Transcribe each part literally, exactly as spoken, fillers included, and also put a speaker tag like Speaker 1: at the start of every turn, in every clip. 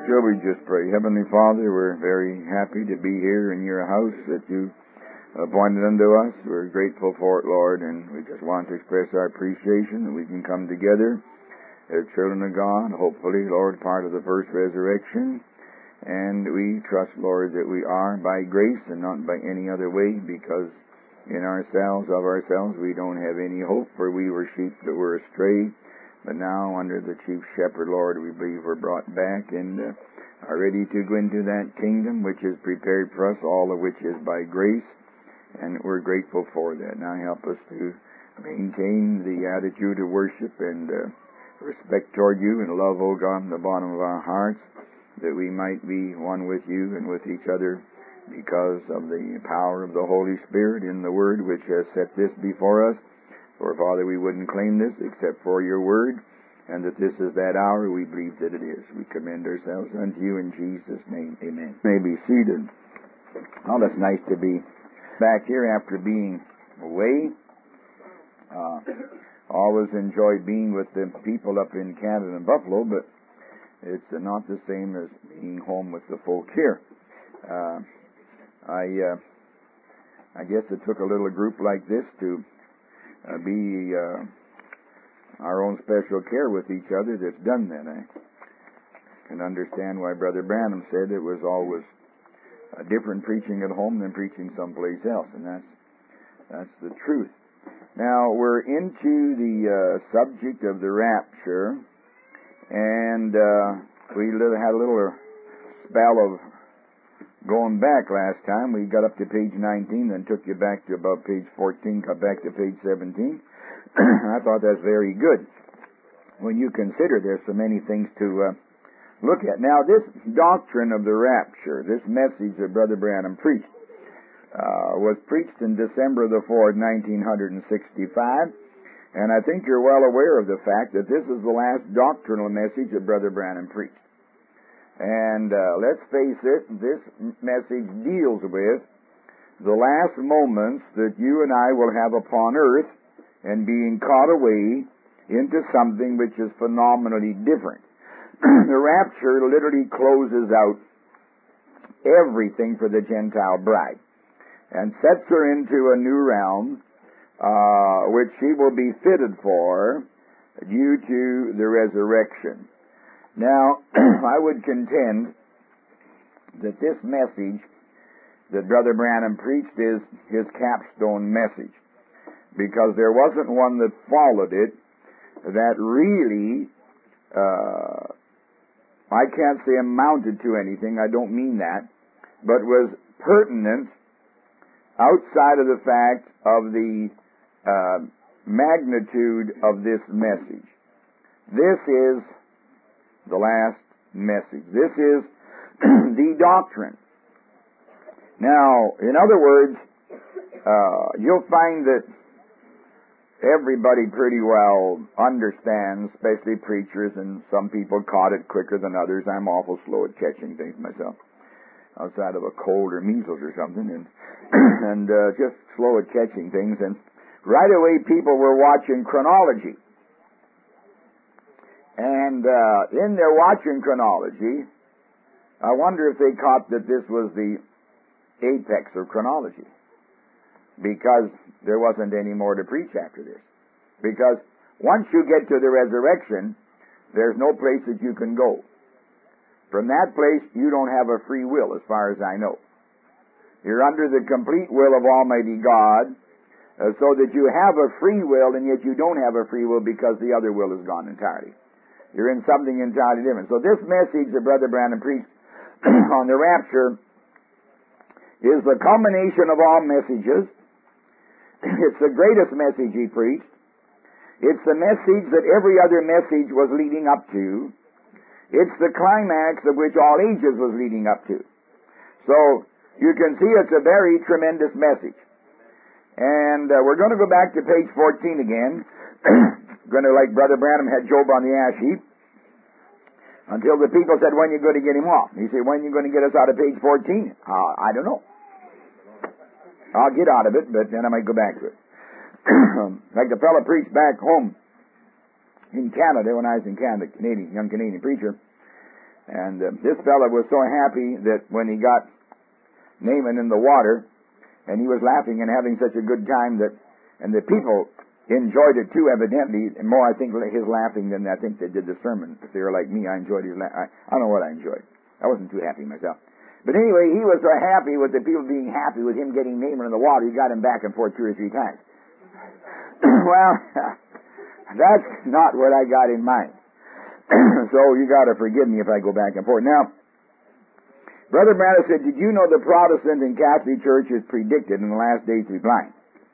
Speaker 1: Shall we just pray? Heavenly Father, we're very happy to be here in your house that you appointed unto us. We're grateful for it, Lord, and we just want to express our appreciation that we can come together as children of God, hopefully, Lord, part of the first resurrection. And we trust, Lord, that we are by grace and not by any other way, because in ourselves, of ourselves, we don't have any hope, for we were sheep that were astray. But now, under the chief shepherd, Lord, we believe we're brought back and uh, are ready to go into that kingdom which is prepared for us, all of which is by grace, and we're grateful for that. Now help us to maintain the attitude of worship and uh, respect toward you and love, O God, in the bottom of our hearts, that we might be one with you and with each other because of the power of the Holy Spirit in the Word which has set this before us. For, Father, we wouldn't claim this except for your word, and that this is that hour. We believe that it is. We commend ourselves unto you in Jesus' name. Amen. You may be seated. Oh, it's nice to be back here after being away. Uh, always enjoy being with the people up in Canada and Buffalo, but it's uh, not the same as being home with the folk here. Uh, I, uh, I guess it took a little group like this to Uh, be uh, our own special care with each other that's done that. I can understand why Brother Branham said it was always a different preaching at home than preaching someplace else, and that's that's the truth. Now, we're into the uh, subject of the rapture, and uh, we had a little spell of going back last time. We got up to page nineteen, then took you back to about page fourteen, got back to page seventeen. I thought that's very good when you consider there's so many things to uh, look at. Now, this doctrine of the rapture, this message that Brother Branham preached, uh, was preached in December the fourth, nineteen sixty-five, and I think you're well aware of the fact that this is the last doctrinal message that Brother Branham preached. And uh, let's face it, this message deals with the last moments that you and I will have upon earth and being caught away into something which is phenomenally different. The rapture literally closes out everything for the Gentile bride and sets her into a new realm uh, which she will be fitted for due to the resurrection. Now, I would contend that this message that Brother Branham preached is his capstone message, because there wasn't one that followed it that really, uh, I can't say amounted to anything, I don't mean that, but was pertinent outside of the fact of the uh, magnitude of this message. This is the last message. This is the doctrine. Now, in other words, uh, you'll find that everybody pretty well understands, especially preachers, and some people caught it quicker than others. I'm awful slow at catching things myself, outside of a cold or measles or something, and and uh, just slow at catching things. And right away, people were watching chronology. And uh, in their watching chronology, I wonder if they caught that this was the apex of chronology, because there wasn't any more to preach after this. Because once you get to the resurrection, there's no place that you can go. From that place, you don't have a free will, as far as I know. You're under the complete will of Almighty God, uh, so that you have a free will, and yet you don't have a free will because the other will is gone entirely. You're in something entirely different. So this message that Brother Branham preached on the rapture is the culmination of all messages. It's the greatest message he preached. It's the message that every other message was leading up to. It's the climax of which all ages was leading up to. So you can see it's a very tremendous message. And uh, we're going to go back to page fourteen again. Going to, like Brother Branham had Job on the ash heap, until the people said, when are you going to get him off? He said, when are you going to get us out of page fourteen? Uh, I don't know. I'll get out of it, but then I might go back to it. Like the fellow preached back home in Canada, when I was in Canada, Canadian, young Canadian preacher, And uh, this fellow was so happy that when he got Naaman in the water, and he was laughing and having such a good time that, and the people enjoyed it too, evidently, and more I think his laughing than I think they did the sermon. If they were like me, I enjoyed his la- I, I don't know what I enjoyed. I wasn't too happy myself. But anyway, he was so happy with the people being happy with him getting Naaman in the water, he got him back and forth two or three times. Well, that's not what I got in mind. So you got to forgive me if I go back and forth. Now, Brother Branham said, did you know the Protestant and Catholic Church is predicted in the last days to be blind?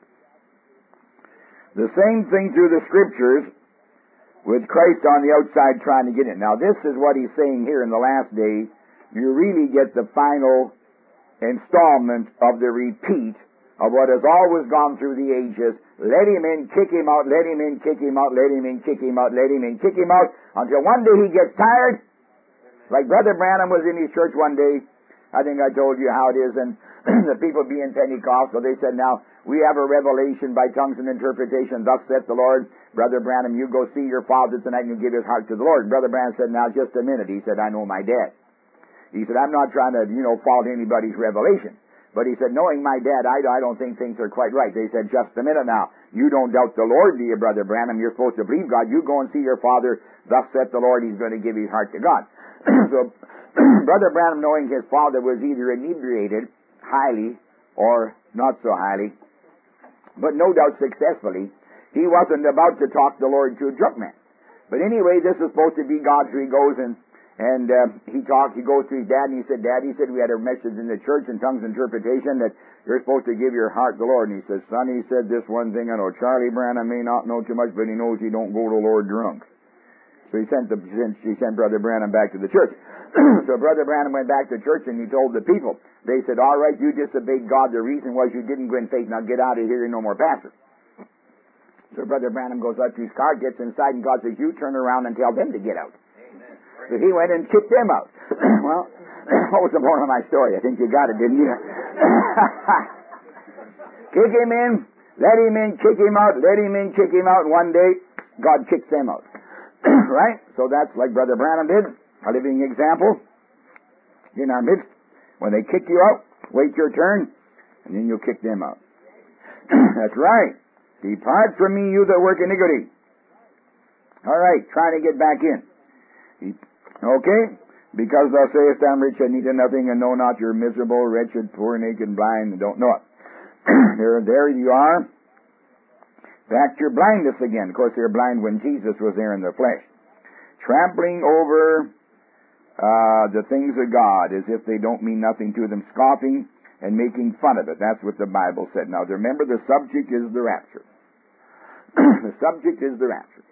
Speaker 1: The same thing through the Scriptures with Christ on the outside trying to get in. Now this is what he's saying here in the last day. You really get the final installment of the repeat of what has always gone through the ages. Let him in, kick him out, let him in, kick him out, let him in, kick him out, let him in, kick him out, until one day he gets tired. Like Brother Branham was in his church one day. I think I told you how it is, and the people being Pentecostal, they said, now, we have a revelation by tongues and interpretation, thus saith the Lord. Brother Branham, you go see your father tonight and you give his heart to the Lord. Brother Branham said, now, just a minute. He said, I know my dad. He said, I'm not trying to, you know, fault anybody's revelation. But he said, knowing my dad, I, I don't think things are quite right. They said, just a minute now. You don't doubt the Lord, do you, Brother Branham? You're supposed to believe God. You go and see your father. Thus saith the Lord, he's going to give his heart to God. So, Brother Branham, knowing his father was either inebriated highly or not so highly, but no doubt successfully, he wasn't about to talk the Lord to a drunk man. But anyway, this is supposed to be God, so he goes and And uh, he talked, he goes to his dad, and he said, Dad, he said, we had a message in the church in tongues interpretation that you're supposed to give your heart to the Lord. And he says, son, he said, this one thing I know, Charlie Branham may not know too much, but he knows he don't go to the Lord drunk. So he sent, the, he sent Brother Branham back to the church. So Brother Branham went back to church, and he told the people, they said, all right, you disobeyed God. The reason was you didn't go in faith. Now get out of here, you're no more pastor. So Brother Branham goes out to his car, gets inside, and God says, you turn around and tell them to get out. So he went and kicked them out. Well, what was the moral of my story? I think you got it, didn't you? Kick him in, let him in, kick him out, let him in, kick him out. One day, God kicks them out. Right? So that's like Brother Branham did, a living example in our midst. When they kick you out, wait your turn, and then you'll kick them out. That's right. Depart from me, you that work iniquity. All right, trying to get back in. Okay? Because thou sayest, I'm rich, I need nothing, and know not you're miserable, wretched, poor, naked, blind, and don't know it. there, there you are. Back to your blindness again. Of course, they're blind when Jesus was there in the flesh. Trampling over uh, the things of God as if they don't mean nothing to them, scoffing and making fun of it. That's what the Bible said. Now, remember, the subject is the rapture. The subject is the rapture.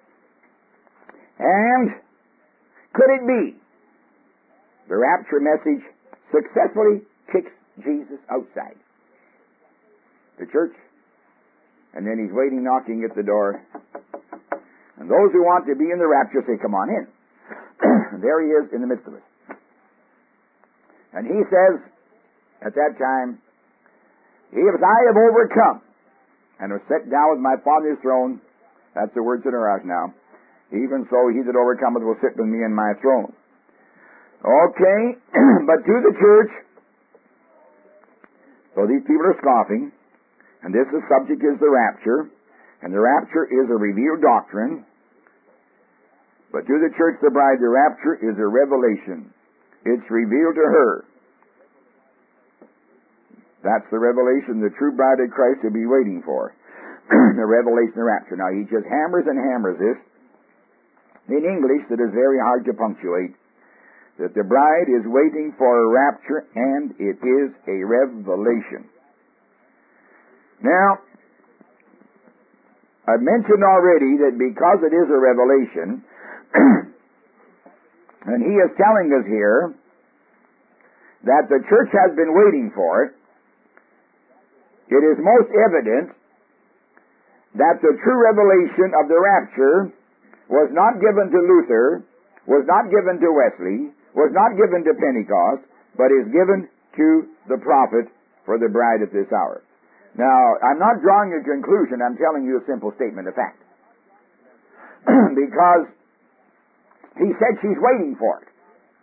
Speaker 1: And could it be the rapture message successfully kicks Jesus outside the church, and then he's waiting, knocking at the door, and those who want to be in the rapture say, come on in. There he is in the midst of us. And he says at that time, if I have overcome and have sat down with my Father's throne, that's the words that are ours now, even so he that overcometh will sit with me in my throne. Okay, but to the church, so these people are scoffing, and this is subject is the rapture, and the rapture is a revealed doctrine, but to the church, the bride, the rapture is a revelation. It's revealed to her. That's the revelation the true bride of Christ will be waiting for. The revelation of the rapture. Now he just hammers and hammers this in English that is very hard to punctuate, that the bride is waiting for a rapture, and it is a revelation. Now, I've mentioned already that because it is a revelation, and he is telling us here that the church has been waiting for it, it is most evident that the true revelation of the rapture was not given to Luther, was not given to Wesley, was not given to Pentecost, but is given to the prophet for the bride at this hour. Now, I'm not drawing a conclusion, I'm telling you a simple statement of fact. Because he said she's waiting for it.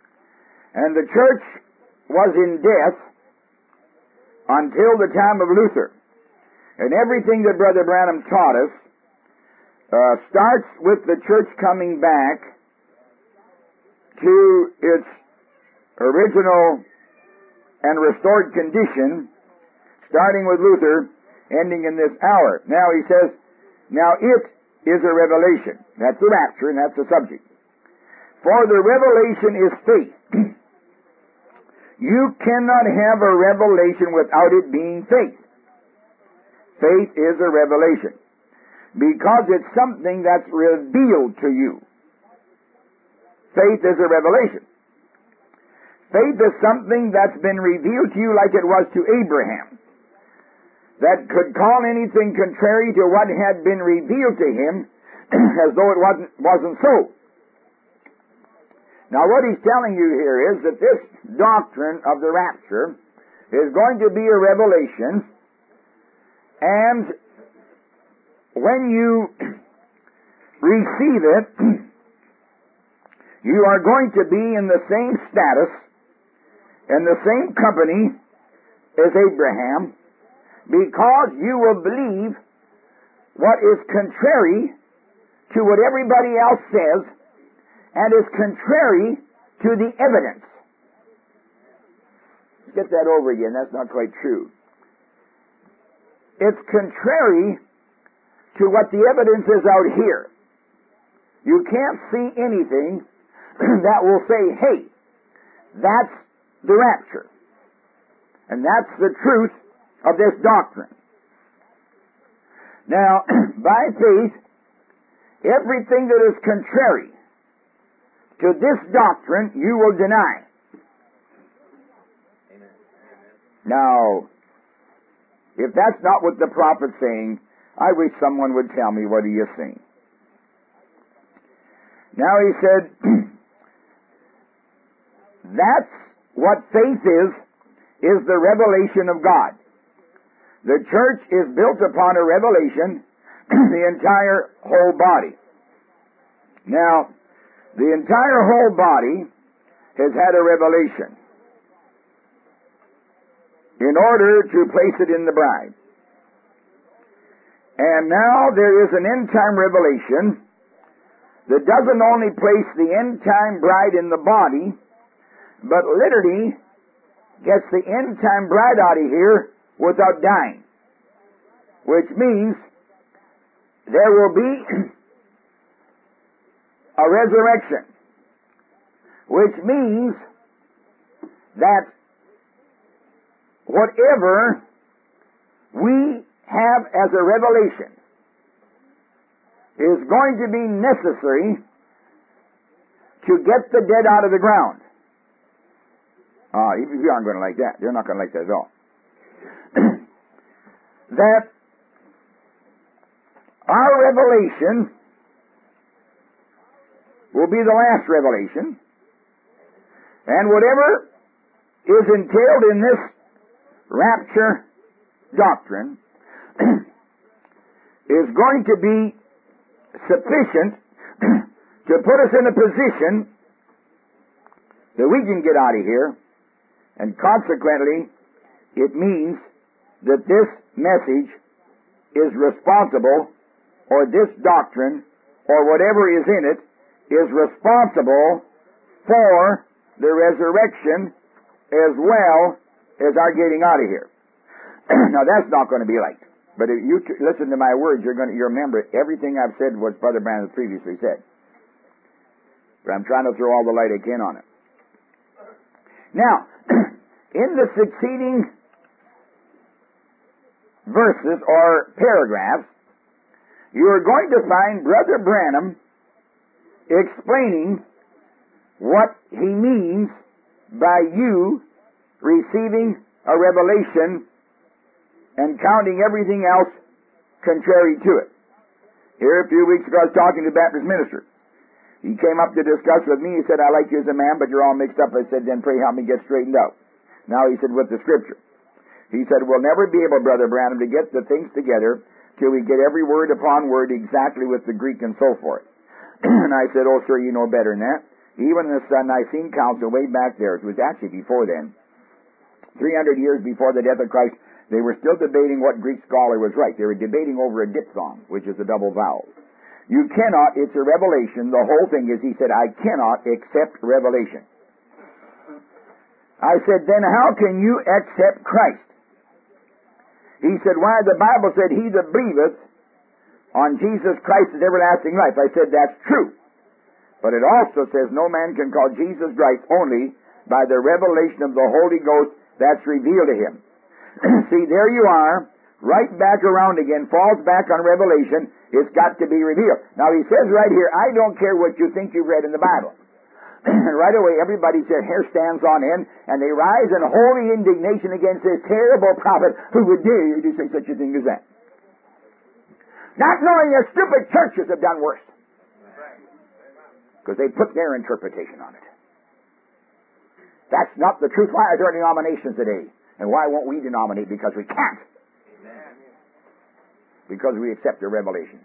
Speaker 1: And the church was in death until the time of Luther. And everything that Brother Branham taught us uh, starts with the church coming back to its original and restored condition, starting with Luther, ending in this hour. Now he says, now it is a revelation. That's the rapture, and that's the subject. For the revelation is faith. You cannot have a revelation without it being faith. Faith is a revelation, because it's something that's revealed to you. Faith is a revelation. Faith is something that's been revealed to you like it was to Abraham, that could call anything contrary to what had been revealed to him as though it wasn't, wasn't so. Now what he's telling you here is that this doctrine of the rapture is going to be a revelation, and when you receive it, you are going to be in the same status and the same company as Abraham, because you will believe what is contrary to what everybody else says and is contrary to the evidence. Let's get that over again. That's not quite true. It's contrary to what the evidence is out here. You can't see anything that will say, hey, that's the rapture. And that's the truth of this doctrine. Now, by faith, everything that is contrary to this doctrine, you will deny. Amen. Now, if that's not what the prophet's saying, I wish someone would tell me what he is saying. Now he said, that's what faith is, is the revelation of God. The church is built upon a revelation, the entire whole body. Now, the entire whole body has had a revelation in order to place it in the bride. And now there is an end-time revelation that doesn't only place the end-time bride in the body, but literally gets the end-time bride out of here without dying. Which means there will be a resurrection. Which means that whatever we have as a revelation is going to be necessary to get the dead out of the ground. Ah, uh, you aren't going to like that. You're not going to like that at all. That our revelation will be the last revelation, and whatever is entailed in this rapture doctrine is going to be sufficient to put us in a position that we can get out of here, and consequently it means that this message is responsible, or this doctrine, or whatever is in it, is responsible for the resurrection as well as our getting out of here. Now that's not going to be liked. But if you t- listen to my words, you're going to you remember everything I've said what Brother Branham previously said. But I'm trying to throw all the light I can on it. Now, in the succeeding verses or paragraphs, you are going to find Brother Branham explaining what he means by you receiving a revelation and counting everything else contrary to it. Here a few weeks ago I was talking to a Baptist minister. He came up to discuss with me. He said, I like you as a man, but you're all mixed up. I said, then pray help me get straightened out. Now he said, with the Scripture. He said, we'll never be able, Brother Branham, to get the things together till we get every word upon word exactly with the Greek and so forth. And I said, oh, sir, you know better than that.
Speaker 2: Even this uh, Nicene Council way back there, it was actually before then, three hundred years before the death of Christ, they were still debating what Greek scholar was right. They were debating over a diphthong, which is a double vowel. You cannot, it's a revelation. The whole thing is, he said, I cannot accept revelation. I said, then how can you accept Christ? He said, why, the Bible said, he that believeth on Jesus Christ is everlasting life. I said, that's true. But it also says no man can call Jesus Christ only by the revelation of the Holy Ghost that's revealed to him. See, there you are, right back around again, falls back on revelation. It's got to be revealed. Now he says right here, I don't care what you think you've read in the Bible. And right away everybody's their hair stands on end, and they rise in holy indignation against this terrible prophet who would dare to say such a thing as that. Not knowing their stupid churches have done worse. Because they put their interpretation on it. That's not the truth. Why are there denominations today? And why won't we denominate? Because we can't. Because we accept the revelation.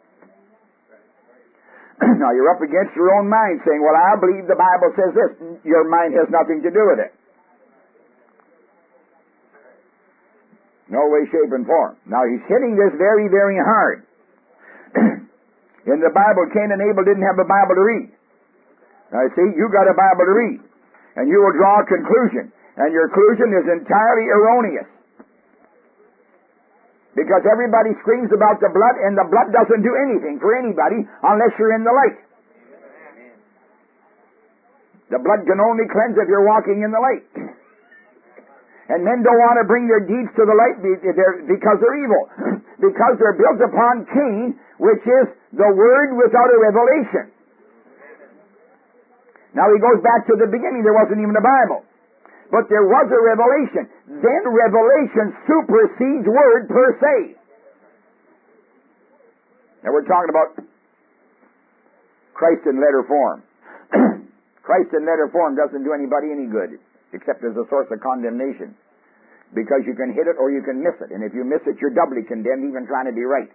Speaker 2: Now you're up against your own mind saying, well, I believe the Bible says this. Your mind has nothing to do with it. No way, shape, and form. Now he's hitting this very, very hard. In the Bible, Cain and Abel didn't have a Bible to read. Now see, you got a Bible to read. And you will draw a conclusion. And your conclusion is entirely erroneous. Because everybody screams about the blood, and the blood doesn't do anything for anybody unless you're in the light. The blood can only cleanse if you're walking in the light. And men don't want to bring their deeds to the light because they're evil. Because they're built upon Cain, which is the Word without a revelation. Now he goes back to the beginning. There wasn't even a Bible. But there was a revelation. Then revelation supersedes Word per se. Now we're talking about Christ in letter form. Christ in letter form doesn't do anybody any good, except as a source of condemnation. Because you can hit it or you can miss it. And if you miss it, you're doubly condemned, even trying to be right.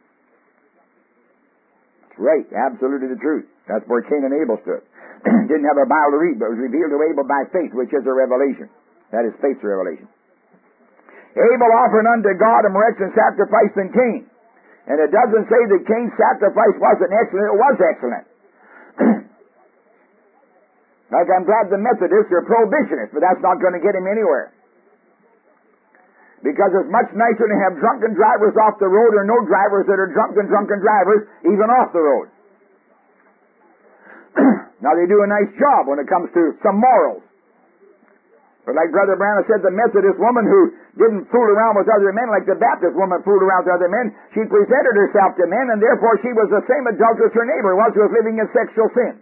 Speaker 2: It's right, absolutely the truth. That's where Cain and Abel stood. Didn't have a Bible to read, but was revealed to Abel by faith, which is a revelation. That is faith's revelation. Abel offered unto God a more excellent sacrifice than Cain. And it doesn't say that Cain's sacrifice wasn't excellent. It was excellent. Like, I'm glad the Methodists are prohibitionists, but that's not going to get him anywhere. Because it's much nicer to have drunken drivers off the road or no drivers that are drunken, drunken drivers, even off the road. Now, they do a nice job when it comes to some morals. But like Brother Branham said, the Methodist woman who didn't fool around with other men like the Baptist woman fooled around with other men, she presented herself to men, and therefore she was the same adulteress her neighbor was who was living in sexual sin.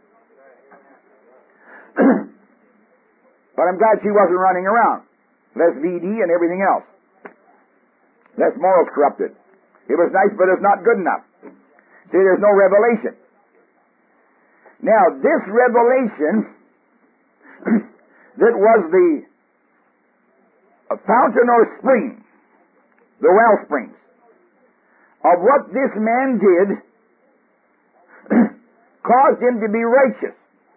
Speaker 2: But I'm glad she wasn't running around. Less V D and everything else. Less morals corrupted. It was nice, but it's not good enough. See, there's no revelation. Now, this revelation that was the fountain or spring, the well springs, of what this man did caused him to be righteous.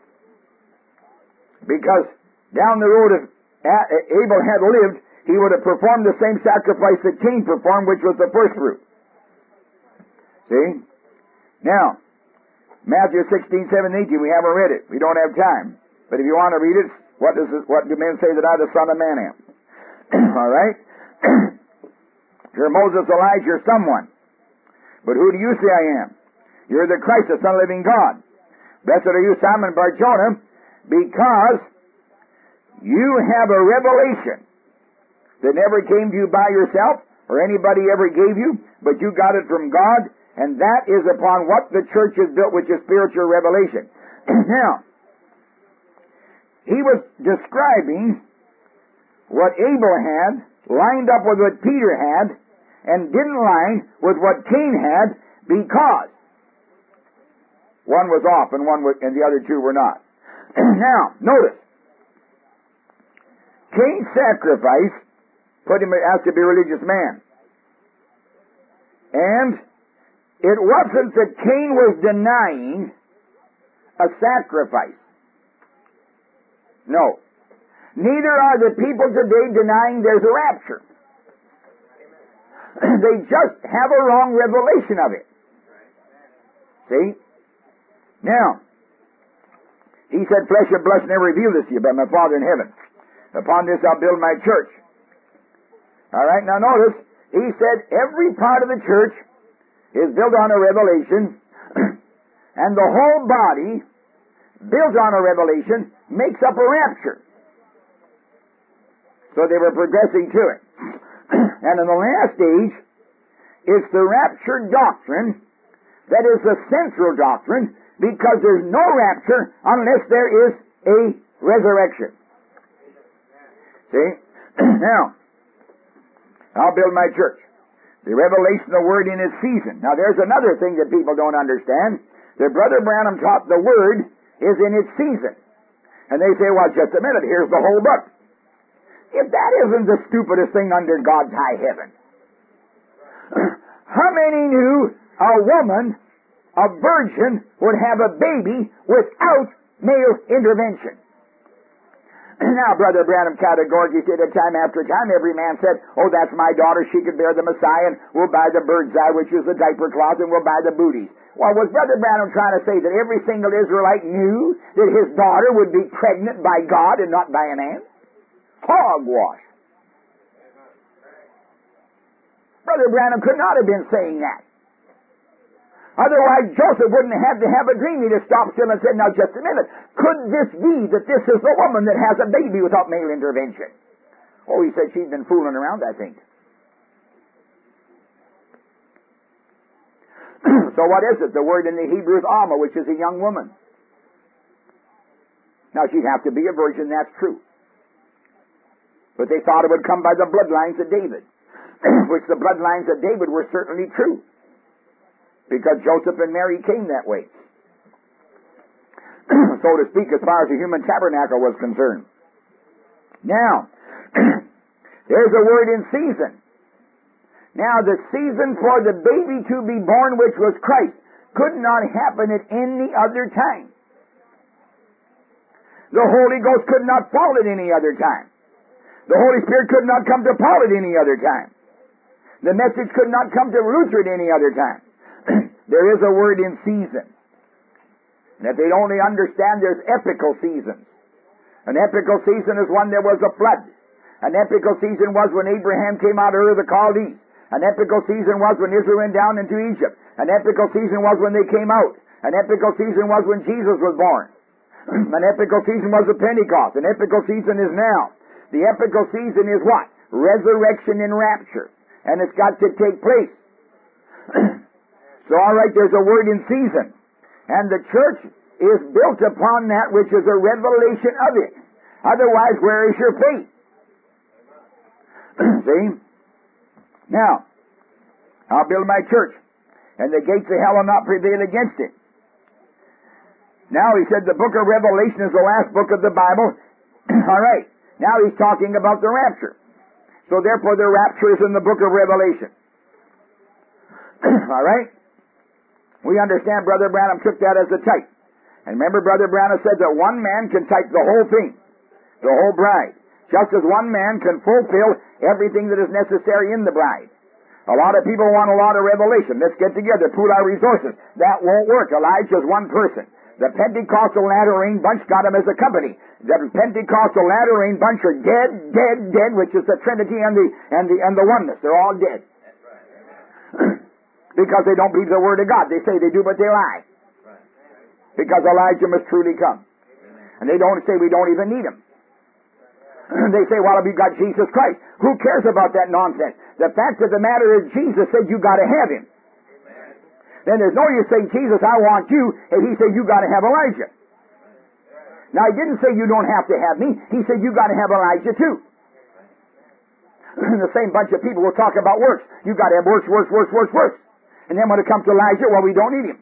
Speaker 2: Because down the road, if Abel had lived, he would have performed the same sacrifice that Cain performed, which was the first fruit. See? Now, Matthew sixteen, seventeen, eighteen, we haven't read it. We don't have time. But if you want to read it, what does it, what do men say that I, the Son of Man, am? All right? You're Moses, Elijah, or someone. But who do you say I am? You're the Christ, the Son of the living God. Blessed are you, Simon Bar-Jonah, because you have a revelation that never came to you by yourself, or anybody ever gave you, but you got it from God, and that is upon what the church is built, which is spiritual revelation. Now, he was describing what Abel had, lined up with what Peter had, and didn't line with what Cain had, because one was off and one was, and the other two were not. Now, notice, Cain's sacrifice put him as to be a religious man. And it wasn't that Cain was denying a sacrifice. No. Neither are the people today denying there's a rapture. They just have a wrong revelation of it. See? Now, he said, flesh and blood never revealed this to you, but my Father in heaven. Upon this I'll build my church. All right, now notice, he said every part of the church is built on a revelation, and the whole body, built on a revelation, makes up a rapture. So they were progressing to it. And in the last age, it's the rapture doctrine that is the central doctrine, because there's no rapture unless there is a resurrection. See? Now, I'll build my church. The revelation of the Word in its season. Now there's another thing that people don't understand. That Brother Branham taught the Word is in its season. And they say, well, just a minute, here's the whole book. If that isn't the stupidest thing under God's high heaven. How many knew a woman, a virgin, would have a baby without male intervention? Now, Brother Branham categorically said that time after time, every man said, oh, that's my daughter, she could bear the Messiah, and we'll buy the bird's eye, which is the diaper cloth, and we'll buy the booties. Well, was Brother Branham trying to say that every single Israelite knew that his daughter would be pregnant by God and not by a man? Hogwash. Brother Branham could not have been saying that. Otherwise, Joseph wouldn't have to have a dream. He'd have stopped still and said, now just a minute, could this be that this is the woman that has a baby without male intervention? Oh, he said she'd been fooling around, I think. So what is it? The word in the Hebrew is Alma, which is a young woman. Now she'd have to be a virgin, that's true. But they thought it would come by the bloodlines of David, which the bloodlines of David were certainly true, because Joseph and Mary came that way, so to speak, as far as the human tabernacle was concerned. Now, there's a word in season. Now, the season for the baby to be born, which was Christ, could not happen at any other time. The Holy Ghost could not fall at any other time. The Holy Spirit could not come to Paul at any other time. The message could not come to Luther at any other time. There is a word in season. And if they only understand, there's epical seasons. An epical season is one there was a flood. An epical season was when Abraham came out of Ur of the Chaldees. An epical season was when Israel went down into Egypt. An epical season was when they came out. An epical season was when Jesus was born. An epical season was at Pentecost. An epical season is now. The epical season is what? Resurrection and rapture. And it's got to take place. So, all right, there's a word in season. And the church is built upon that which is a revelation of it. Otherwise, where is your faith? See? Now, I'll build my church, and the gates of hell will not prevail against it. Now, he said the book of Revelation is the last book of the Bible. All right. Now he's talking about the rapture. So therefore the rapture is in the book of Revelation. All right? We understand Brother Branham took that as a type. And remember Brother Branham said that one man can type the whole thing, the whole bride. Just as one man can fulfill everything that is necessary in the bride. A lot of people want a lot of revelation. Let's get together, pool our resources. That won't work. Elijah's one person. The Pentecostal latter rain bunch got him as a company. The Pentecostal latter rain bunch are dead, dead, dead, which is the Trinity and the and the and the oneness. They're all dead. Right. Because they don't believe the Word of God. They say they do, but they lie. Right. Because Elijah must truly come. Amen. And they don't say we don't even need him. They say, well, if you got Jesus Christ, who cares about that nonsense? The fact of the matter is Jesus said you got to have him. Then there's no use saying, Jesus, I want you, and he said, you got to have Elijah. Now, he didn't say you don't have to have me. He said, you got to have Elijah too. The same bunch of people will talk about works. You got to have works, works, works, works, works. And then when it comes to Elijah, well, we don't need him.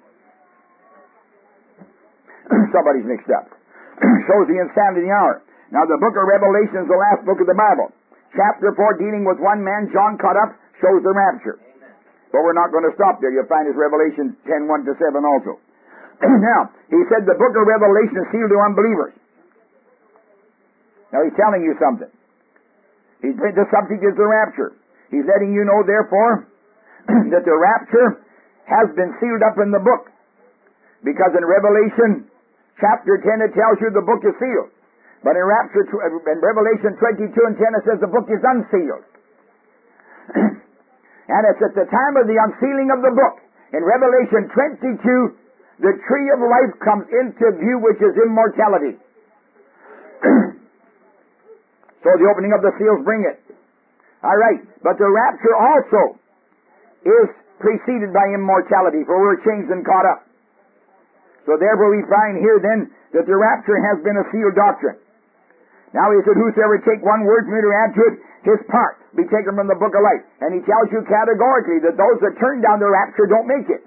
Speaker 2: Somebody's mixed up. Shows the insanity of the hour. Now, the book of Revelation is the last book of the Bible. Chapter four, dealing with one man, John caught up, shows the rapture. But we're not going to stop there. You'll find his Revelation ten, one to seven also. Now, he said the book of Revelation is sealed to unbelievers. Now, he's telling you something. He's, the subject is the rapture. He's letting you know, therefore, that the rapture has been sealed up in the book. Because in Revelation chapter ten, it tells you the book is sealed. But in, rapture, in Revelation twenty-two and ten, it says the book is unsealed. And it's at the time of the unsealing of the book. In Revelation twenty-two, the tree of life comes into view, which is immortality. So the opening of the seals bring it. All right. But the rapture also is preceded by immortality, for we're changed and caught up. So therefore we find here then that the rapture has been a sealed doctrine. Now he said, whosoever take one word from me to add to it, his part be taken from the book of life. And he tells you categorically that those that turn down the rapture don't make it.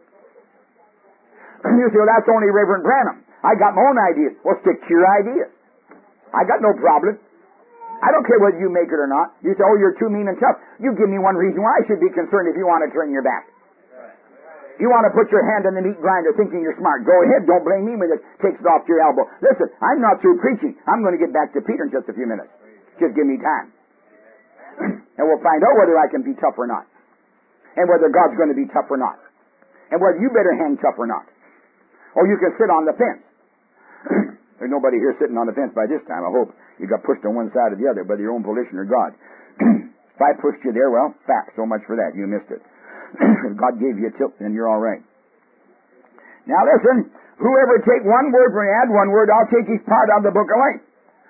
Speaker 2: You say, well, that's only Reverend Branham. I got my own ideas. Well, stick to your ideas. I got no problem. I don't care whether you make it or not. You say, oh, you're too mean and tough. You give me one reason why I should be concerned if you want to turn your back. You want to put your hand in the meat grinder thinking you're smart. Go ahead. Don't blame me when it takes it off your elbow. Listen, I'm not through preaching. I'm going to get back to Peter in just a few minutes. Just give me time. And we'll find out whether I can be tough or not. And whether God's going to be tough or not. And whether you better hang tough or not. Or you can sit on the fence. There's nobody here sitting on the fence by this time, I hope. You got pushed on one side or the other by your own volition or God. If I pushed you there, well, fap, so much for that. You missed it. If God gave you a tilt, then you're all right. Now listen, whoever take one word for add one word, I'll take his part out of the book of life.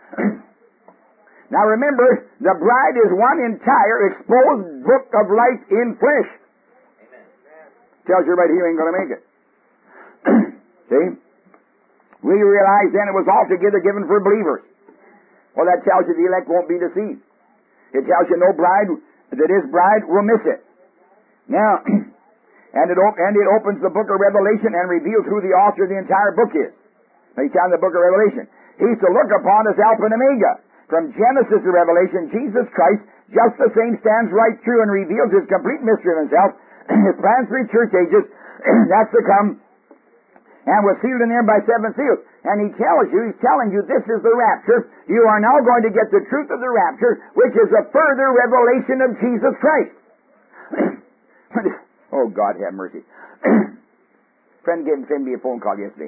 Speaker 2: Now remember, the bride is one entire exposed book of life in flesh. Amen. Tells you right here, ain't going to make it. See? We realize then it was altogether given for believers. Well, that tells you the elect won't be deceived. It tells you no bride that is bride will miss it. Now, and it, op- and it opens the book of Revelation and reveals who the author of the entire book is. Now, he's telling the book of Revelation. He's to look upon as Alpha and Omega. From Genesis to Revelation, Jesus Christ, just the same, stands right through and reveals his complete mystery of himself, his plans for church ages, that's to come, and was sealed in there by seven seals. And he tells you, he's telling you, this is the rapture. You are now going to get the truth of the rapture, which is a further revelation of Jesus Christ. Oh, God have mercy. Friend gave me a phone call yesterday.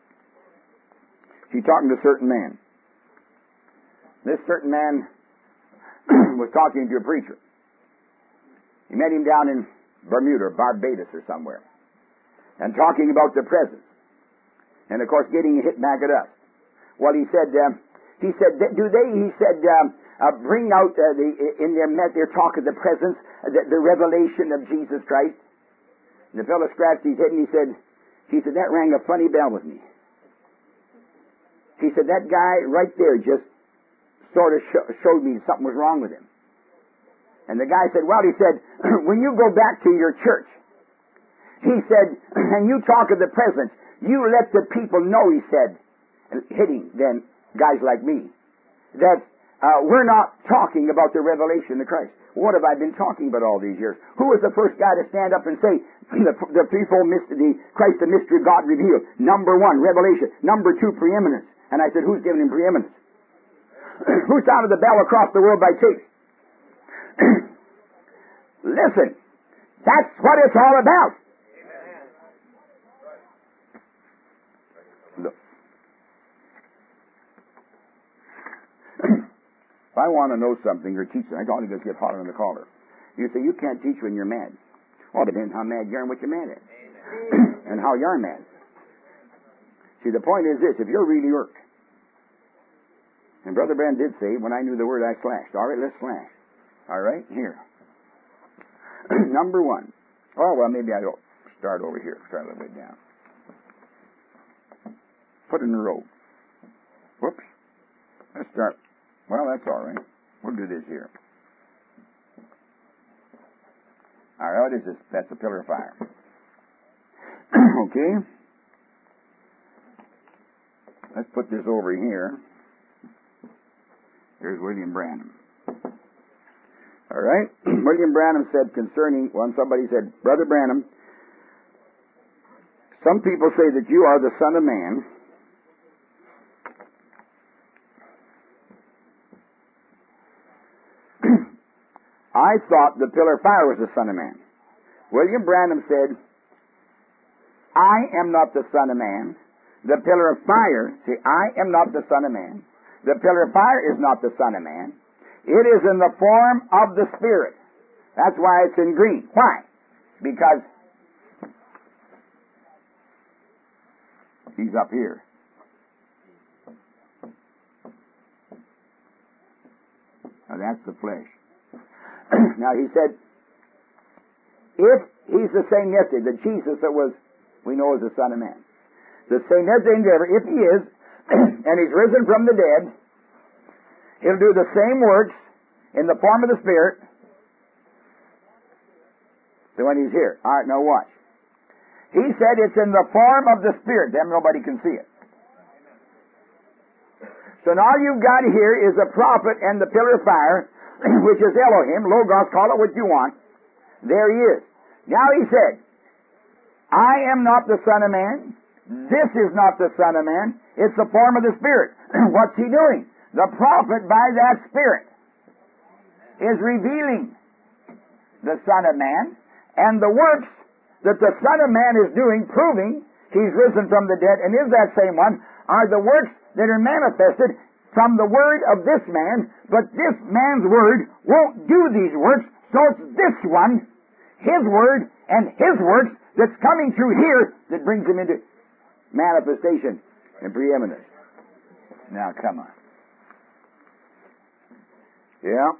Speaker 2: She's talking to a certain man. This certain man was talking to a preacher. He met him down in Bermuda, or Barbados, or somewhere, and talking about the presence. And, of course, getting hit back at us. Well, he said, uh, he said, do they, he said, um, uh, bring out uh, the in their met their talk of the presence, uh, the, the revelation of Jesus Christ? And the fellow scratched his head and he said, he said, that rang a funny bell with me. He said, that guy right there just sort of sh- showed me something was wrong with him. And the guy said, well, he said, when you go back to your church, he said, and you talk of the presence, you let the people know, he said, hitting then guys like me, that uh, we're not talking about the revelation of Christ. What have I been talking about all these years? Who was the first guy to stand up and say, the, the threefold mystery, Christ, the mystery of God revealed? Number one, revelation. Number two, preeminence. And I said, who's giving him preeminence? Who sounded the bell across the world by tape? Listen, that's what it's all about. Look. If I want to know something or teach something, I don't just get hot on the collar. You say, you can't teach when you're mad. Well, it depends how mad you are and what you're mad at. And how you're mad. See, the point is this, if you're really irked, and Brother Ben did say, when I knew the word, I slashed. All right, let's slash. All right, here. Number one. Oh, well, maybe I'll start over here. Start a little bit down. Put it in a row. Whoops. Let's start. Well, that's all right. We'll do this here. All right, what is this? That's a pillar of fire. Okay. Let's put this over here. Here's William Branham. All right. William Branham said concerning, when somebody said, Brother Branham Some people say that you are the Son of Man. I thought the pillar of fire was the Son of Man. William Branham said, I am not the Son of Man. The pillar of fire, see, I am not the Son of Man. The pillar of fire is not the Son of Man. It is in the form of the Spirit. That's why it's in green. Why? Because he's up here. Now that's the flesh. Now he said, if he's the same yesterday, the Jesus that was, we know is the Son of Man, the same yesterday and ever, if he is, and he's risen from the dead, he'll do the same works in the form of the Spirit. So when he's here. All right, now watch. He said it's in the form of the Spirit. Then nobody can see it. So now all you've got here is a prophet and the pillar of fire, which is Elohim, Logos, call it what you want. There he is. Now he said, I am not the Son of Man. This is not the Son of Man. It's the form of the Spirit. What's he doing? The prophet, by that Spirit, is revealing the Son of Man, and the works that the Son of Man is doing, proving he's risen from the dead, and is that same one, are the works that are manifested from the word of this man, but this man's word won't do these works, so it's this one, his word, and his works that's coming through here that brings him into manifestation and preeminence. Now, come on. Yeah?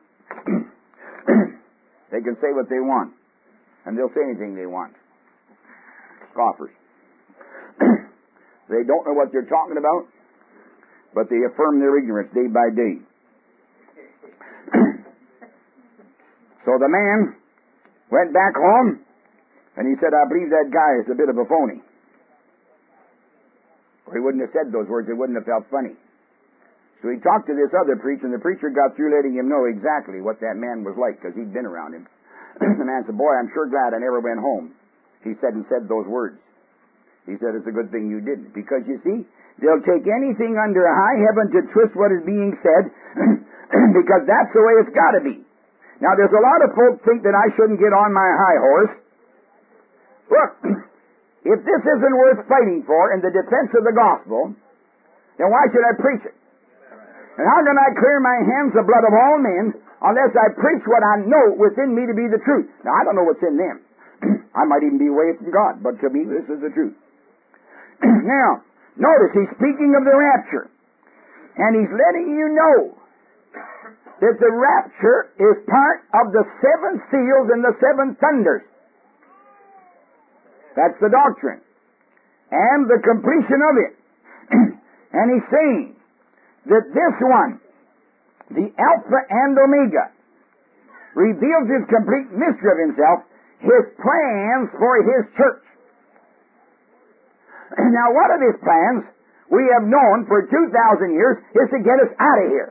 Speaker 2: They can say what they want, and they'll say anything they want. Scoffers. They don't know what they're talking about, but they affirm their ignorance day by day. So the man went back home, and he said, I believe that guy is a bit of a phony. Or he wouldn't have said those words, it wouldn't have felt funny. So he talked to this other preacher, and the preacher got through letting him know exactly what that man was like, because he'd been around him. The man said, boy, I'm sure glad I never went home. He said and said those words. He said, it's a good thing you didn't. Because you see, they'll take anything under high heaven to twist what is being said, because that's the way it's got to be. Now, there's a lot of folk think that I shouldn't get on my high horse. Look, if this isn't worth fighting for in the defense of the gospel, then why should I preach it? And how can I clear my hands of blood of all men unless I preach what I know within me to be the truth? Now, I don't know what's in them. I might even be away from God, but to me, this is the truth. Now, notice he's speaking of the rapture, and he's letting you know that the rapture is part of the seven seals and the seven thunders. That's the doctrine. And the completion of it. And he's saying that this one, the Alpha and Omega, reveals his complete mystery of himself, his plans for his church. Now, one of his plans, we have known for two thousand years, is to get us out of here.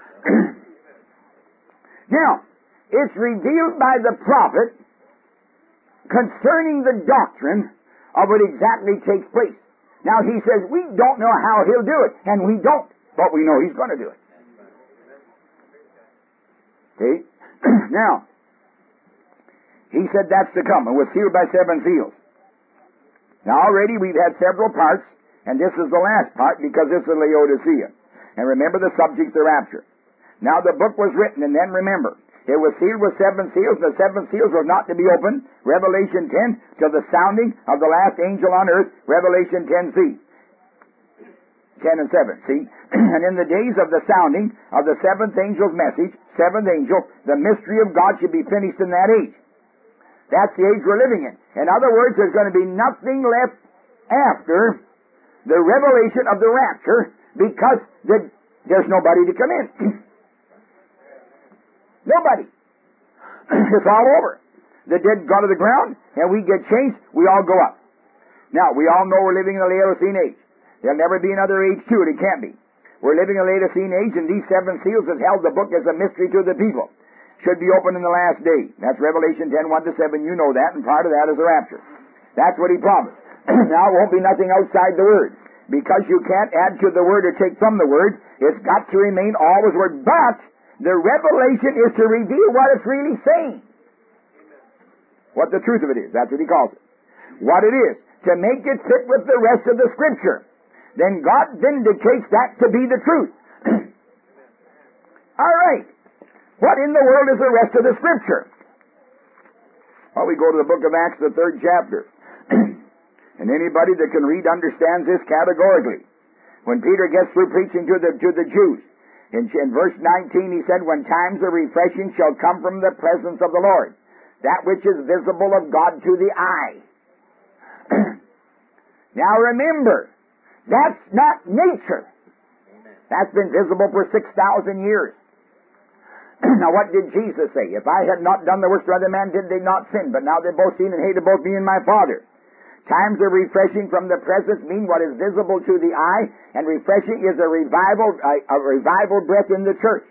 Speaker 2: Now, it's revealed by the prophet concerning the doctrine of what exactly takes place. Now, he says, we don't know how he'll do it, and we don't, but we know he's going to do it. See? Now, he said that's to come, and was sealed by seven seals. Now, already we've had several parts, and this is the last part, because this is Laodicea. And remember the subject, the rapture. Now, the book was written, and then remember, it was sealed with seven seals, and the seven seals was not to be opened, Revelation ten, till the sounding of the last angel on earth, Revelation ten c. ten and seven, see? And in the days of the sounding of the seventh angel's message, seventh angel, the mystery of God should be finished in that age. That's the age we're living in. In other words, there's going to be nothing left after the revelation of the rapture, because the, there's nobody to come in. Nobody. It's all over. The dead go to the ground, and we get changed, we all go up. Now, we all know we're living in the Laodicean age. There'll never be another age to it. It can't be. We're living in the Laodicean age, and these seven seals have held the book as a mystery to the people. Should be opened in the last day. That's Revelation ten, one to seven. You know that, and part of that is the rapture. That's what he promised. Now it won't be nothing outside the Word. Because you can't add to the Word or take from the Word, it's got to remain always Word. But the revelation is to reveal what it's really saying. What the truth of it is. That's what he calls it. What it is. To make it fit with the rest of the Scripture. Then God vindicates that to be the truth. All right. What in the world is the rest of the Scripture? Well, we go to the book of Acts, the third chapter. And anybody that can read understands this categorically. When Peter gets through preaching to the, to the Jews, in, in verse nineteen he said, when times of refreshing shall come from the presence of the Lord, that which is visible of God to the eye. Now remember, that's not nature. That's been visible for six thousand years. Now what did Jesus say? If I had not done the works of other man, did they not sin? But now they both seen and hated both me and my Father. Times of refreshing from the presence mean what is visible to the eye, and refreshing is a revival, a, a revival breath in the church.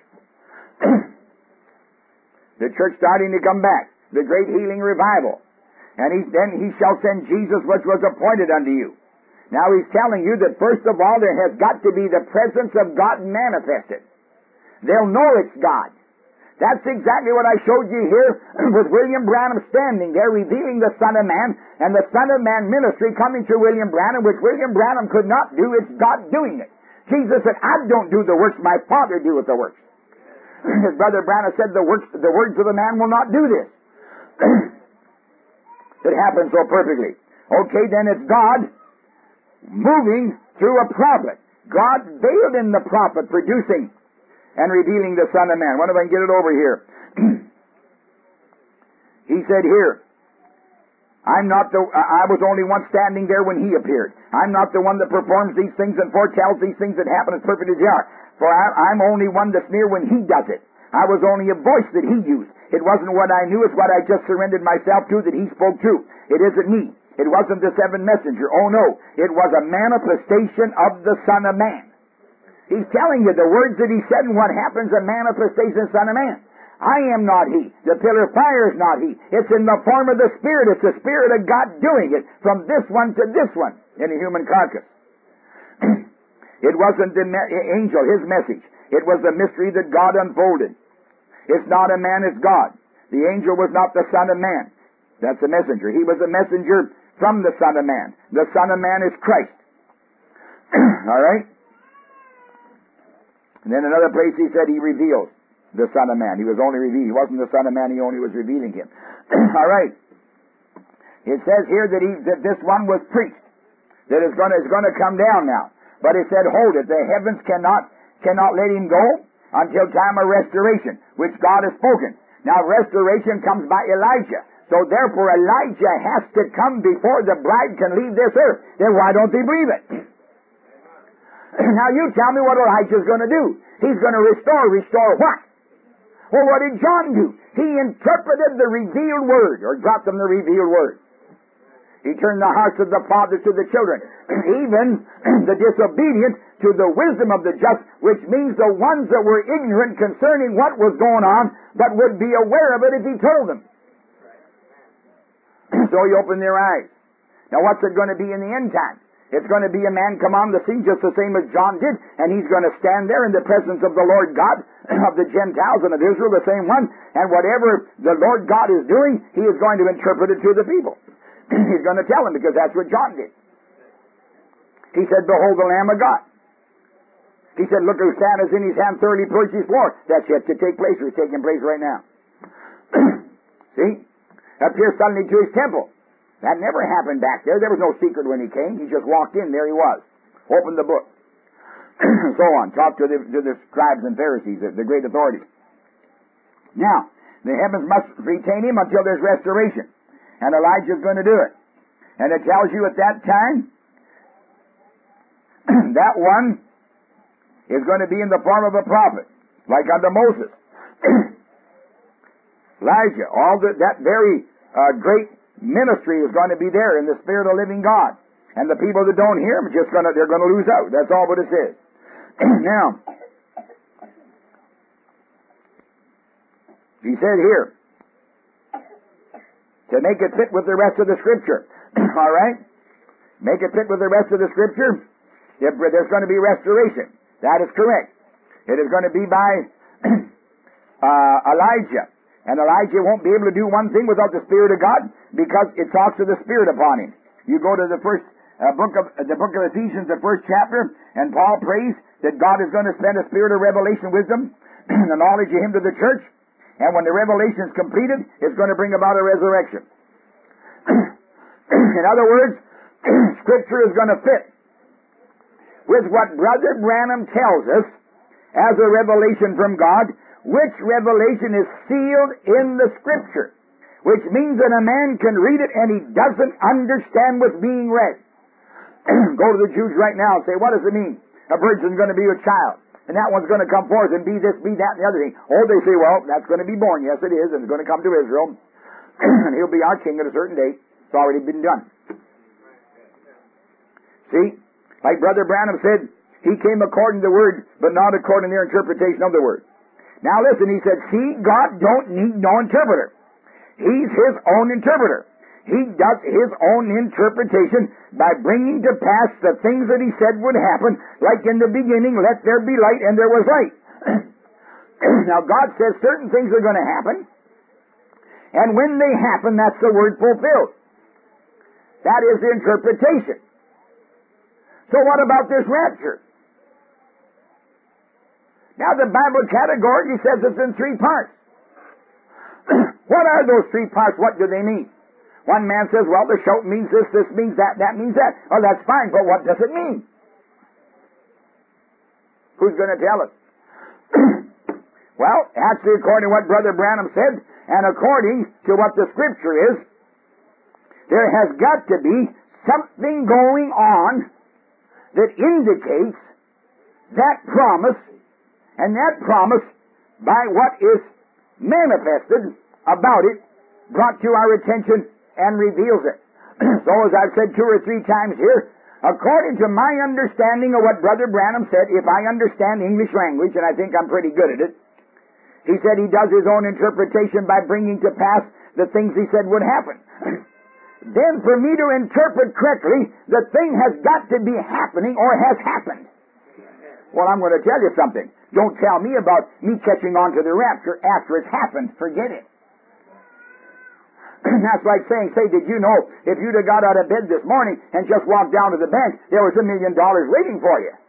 Speaker 2: The church starting to come back. The great healing revival. And he, then he shall send Jesus which was appointed unto you. Now he's telling you that first of all there has got to be the presence of God manifested. They'll know it's God. That's exactly what I showed you here with William Branham standing there revealing the Son of Man, and the Son of Man ministry coming through William Branham, which William Branham could not do. It's God doing it. Jesus said, I don't do the works, my Father doeth the works. His brother Branham said, the works, the words of a man will not do this. It happens so perfectly. Okay, then it's God moving through a prophet. God veiled in the prophet, producing and revealing the Son of Man. What if I can get it over here? He said here, I'm not the, I was only one standing there when He appeared. I'm not the one that performs these things and foretells these things that happen as perfect as they are. For I, I'm only one that's near when He does it. I was only a voice that He used. It wasn't what I knew, it's what I just surrendered myself to that He spoke to. It isn't me. It wasn't the seventh messenger. Oh no. It was a manifestation of the Son of Man. He's telling you the words that He said and what happens, a manifestation of the Son of Man. I am not He. The pillar of fire is not He. It's in the form of the Spirit. It's the Spirit of God doing it from this one to this one in a human carcass. It wasn't the me- angel, his message. It was the mystery that God unfolded. It's not a man, it's God. The angel was not the Son of Man. That's a messenger. He was a messenger from the Son of Man. The Son of Man is Christ. All right? And then another place he said He reveals the Son of Man. He was only revealed. He wasn't the Son of Man, He only was revealing Him. All right. It says here that, he, that this one was preached. That is going to, is going to come down now. But it said, hold it. The heavens cannot, cannot let Him go until time of restoration, which God has spoken. Now restoration comes by Elijah. So therefore Elijah has to come before the bride can leave this earth. Then why don't they believe it? Now you tell me what Elijah's going to do. He's going to restore. Restore what? Well, what did John do? He interpreted the revealed word, or brought them the revealed word. He turned the hearts of the fathers to the children, even the disobedient to the wisdom of the just, which means the ones that were ignorant concerning what was going on, but would be aware of it if He told them. So He opened their eyes. Now what's it going to be in the end time? It's going to be a man come on the scene just the same as John did, and he's going to stand there in the presence of the Lord God of the Gentiles and of Israel, the same one, and whatever the Lord God is doing, He is going to interpret it to the people. He's going to tell them, because that's what John did. He said, behold the Lamb of God. He said, look whose staff is in His hand, thoroughly purged His floor. That's yet to take place, or it's taking place right now. See? Appears suddenly to His temple. That never happened back there. There was no secret when He came. He just walked in. There He was. Opened the book. So on. Talked to the, to the scribes and Pharisees, the, the great authorities. Now, the heavens must retain Him until there's restoration. And Elijah's going to do it. And it tells you at that time, that one is going to be in the form of a prophet, like unto Moses. Elijah, all the, that very uh, great ministry is going to be there in the Spirit of living God. And the people that don't hear Him, just gonna, they're going to lose out. That's all what it says. Now, He said here, to make it fit with the rest of the Scripture. All right? make it fit with the rest of the Scripture, there's going to be restoration. That is correct. It is going to be by uh, Elijah. And Elijah won't be able to do one thing without the Spirit of God, because it talks of the Spirit upon him. You go to the first uh, book of uh, the book of Ephesians, the first chapter, and Paul prays that God is going to send a spirit of revelation, wisdom, and the knowledge of Him to the church. And when the revelation is completed, it's going to bring about a resurrection. In other words, Scripture is going to fit with what Brother Branham tells us as a revelation from God, which revelation is sealed in the Scripture, which means that a man can read it and he doesn't understand what's being read. Go to the Jews right now and say, what does it mean? A virgin's going to be a child, and that one's going to come forth and be this, be that, and the other thing. Oh, they say, well, that's going to be born. Yes, it is, and it's going to come to Israel, and he'll be our king at a certain date. It's already been done. See? Like Brother Branham said, he came according to the Word, but not according to their interpretation of the Word. Now listen, he said, see, God don't need no interpreter. He's His own interpreter. He does His own interpretation by bringing to pass the things that He said would happen, like in the beginning, let there be light, and there was light. Now God says certain things are going to happen, and when they happen, that's the word fulfilled. That is the interpretation. So what about this rapture? Now the Bible categorically says it's in three parts. What are those three parts? What do they mean? One man says, well, the shout means this, this means that, that means that. Well, that's fine, but what does it mean? Who's going to tell us? Well, actually, according to what Brother Branham said, and according to what the Scripture is, there has got to be something going on that indicates that promise, and that promise, by what is manifested about it, brought to our attention and reveals it. So, as I've said two or three times here, according to my understanding of what Brother Branham said, if I understand English language, and I think I'm pretty good at it, he said he does his own interpretation by bringing to pass the things he said would happen. Then for me to interpret correctly, the thing has got to be happening or has happened. Well, I'm going to tell you something. Don't tell me about me catching on to the rapture after it's happened. Forget it. That's like saying, say, did you know if you'd have got out of bed this morning and just walked down to the bank, there was a million dollars waiting for you?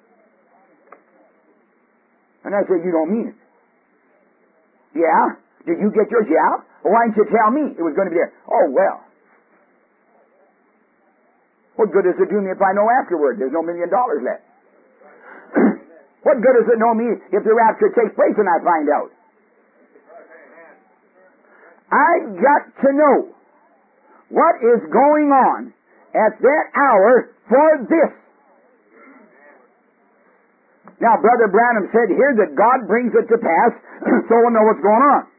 Speaker 2: And I said, you don't mean it. Yeah? Did you get yours? Yeah? Well, why didn't you tell me it was going to be there? Oh, well. What good does it do me if I know afterward there's no million dollars left? What good does it know me if the rapture takes place and I find out? I got to know what is going on at that hour for this. Now, Brother Branham said here that God brings it to pass, so we'll know what's going on.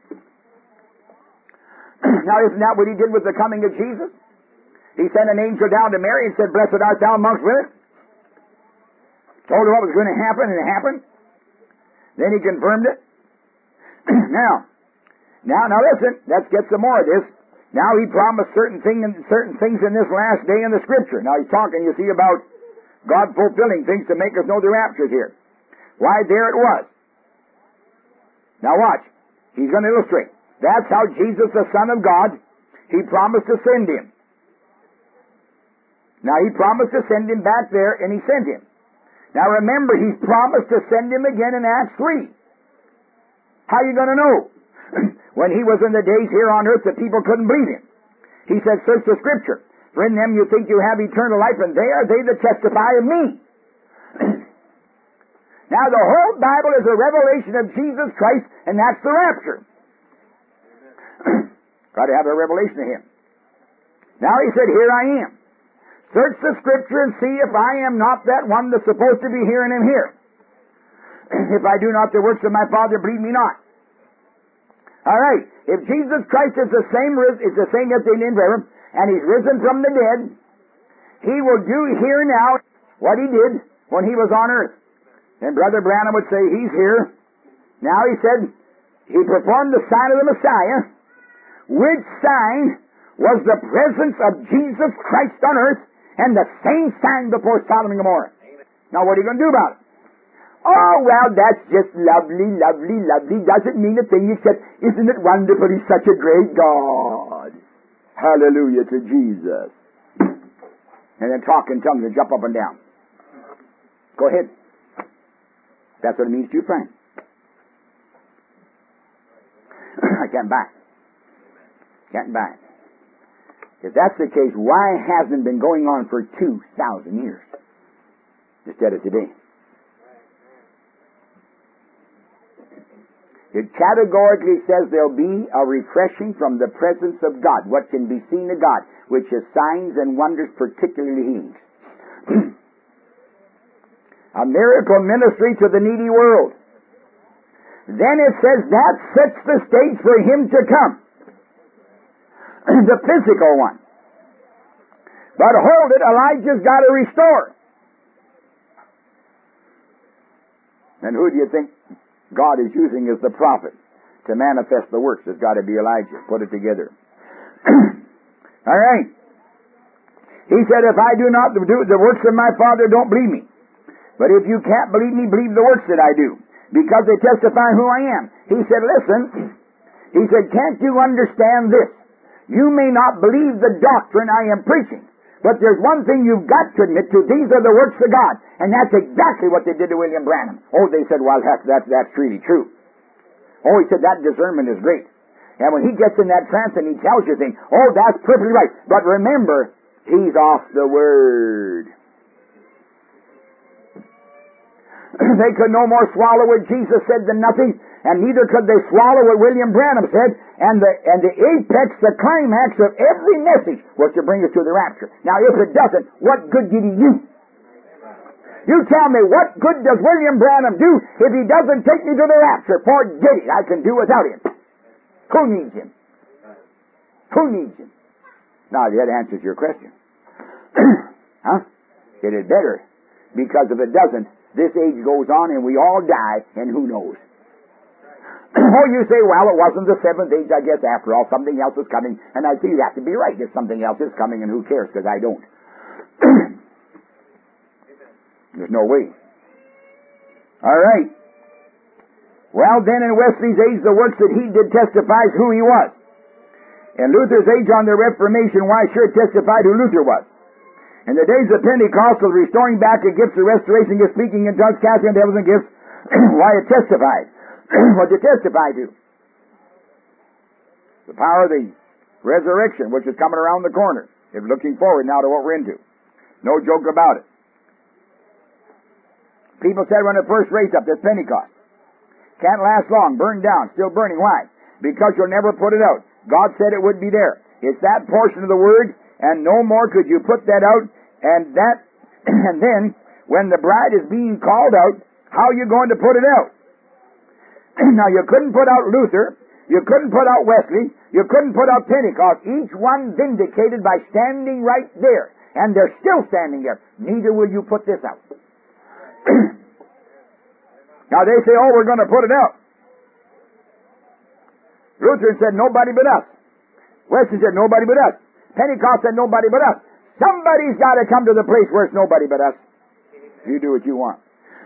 Speaker 2: Now, isn't that what He did with the coming of Jesus? He sent an angel down to Mary and said, blessed art thou amongst women. Told her what was going to happen, and it happened. Then He confirmed it. now, now, now listen, let's get some more of this. Now He promised certain, thing, certain things in this last day in the Scripture. Now He's talking, you see, about God fulfilling things to make us know the rapture's here. Why, there it was. Now watch. He's going to illustrate. That's how Jesus, the Son of God, He promised to send Him. Now He promised to send Him back there, and He sent Him. Now remember, He's promised to send Him again in Acts three. How are you going to know? When He was in the days here on earth, the people couldn't believe Him. He said, search the Scripture, for in them you think you have eternal life, and they are they that testify of me. Now the whole Bible is a revelation of Jesus Christ, and that's the rapture. Got to have a revelation of Him. Now He said, here I am. Search the Scripture and see if I am not that one that's supposed to be here and am here. If I do not the works of my Father, believe me not. All right. If Jesus Christ is the same is the same yesterday and forever, and He's risen from the dead, He will do here now what He did when He was on earth. And Brother Branham would say, He's here. Now He said, He performed the sign of the Messiah, which sign was the presence of Jesus Christ on earth and the same sign before Sodom and Gomorrah. Now what are you going to do about it? Oh, well, that's just lovely, lovely, lovely. Doesn't mean a thing except, isn't it wonderful? He's such a great God. Hallelujah to Jesus. And then talk in tongues and jump up and down. Go ahead. That's what it means to you, friend. I can't buy it. Can't buy it. If that's the case, why hasn't it been going on for two thousand years instead of today? It categorically says there'll be a refreshing from the presence of God, what can be seen of God, which is signs and wonders, particularly healings. A miracle ministry to the needy world. Then it says that sets the stage for Him to come. The physical one. But hold it, Elijah's got to restore. And who do you think God is using as the prophet to manifest the works? It's got to be Elijah. Put it together. All right. He said, if I do not do the works of my Father, don't believe me. But if you can't believe me, believe the works that I do, because they testify who I am. He said, listen, he said, can't you understand this? You may not believe the doctrine I am preaching, but there's one thing you've got to admit to. These are the works of God. And that's exactly what they did to William Branham. Oh, they said, well, that's, that's, that's really true. Oh, he said, that discernment is great. And when he gets in that trance and he tells you things, oh, that's perfectly right. But remember, he's off the Word. They could no more swallow what Jesus said than nothing, and neither could they swallow what William Branham said, and the, and the apex, the climax of every message was to bring us to the rapture. Now, if it doesn't, what good did he do? You tell me, what good does William Branham do if he doesn't take me to the rapture? Forget it, I can do without him. Who needs him? Who needs him? Now, that answers your question. Huh? It had better, because if it doesn't, this age goes on and we all die, and who knows? Oh, you say, well, it wasn't the seventh age, I guess, after all. Something else is coming. And I say, you have to be right if something else is coming, and who cares, because I don't. There's no way. All right. Well, then in Wesley's age, the works that he did testifies who he was. In Luther's age on the Reformation, why sure testified who Luther was. In the days of Pentecost, the restoring back of gifts of restoration, gifts, speaking in tongues, casting out devils and gifts, why it testified. What did it testify to? The power of the resurrection, which is coming around the corner. It's looking forward now to what we're into. No joke about it. People said when it first raised up, this Pentecost, can't last long, burned down, still burning. Why? Because you'll never put it out. God said it would be there. It's that portion of the Word, and no more could you put that out, and that, and then, when the bride is being called out, how are you going to put it out? Now, you couldn't put out Luther, you couldn't put out Wesley, you couldn't put out Pentecost, each one vindicated by standing right there, and they're still standing there. Neither will you put this out. Now, they say, oh, we're going to put it out. Luther said, nobody but us. Wesley said, nobody but us. Pentecost said, nobody but us. Somebody's got to come to the place where it's nobody but us. You do what you want.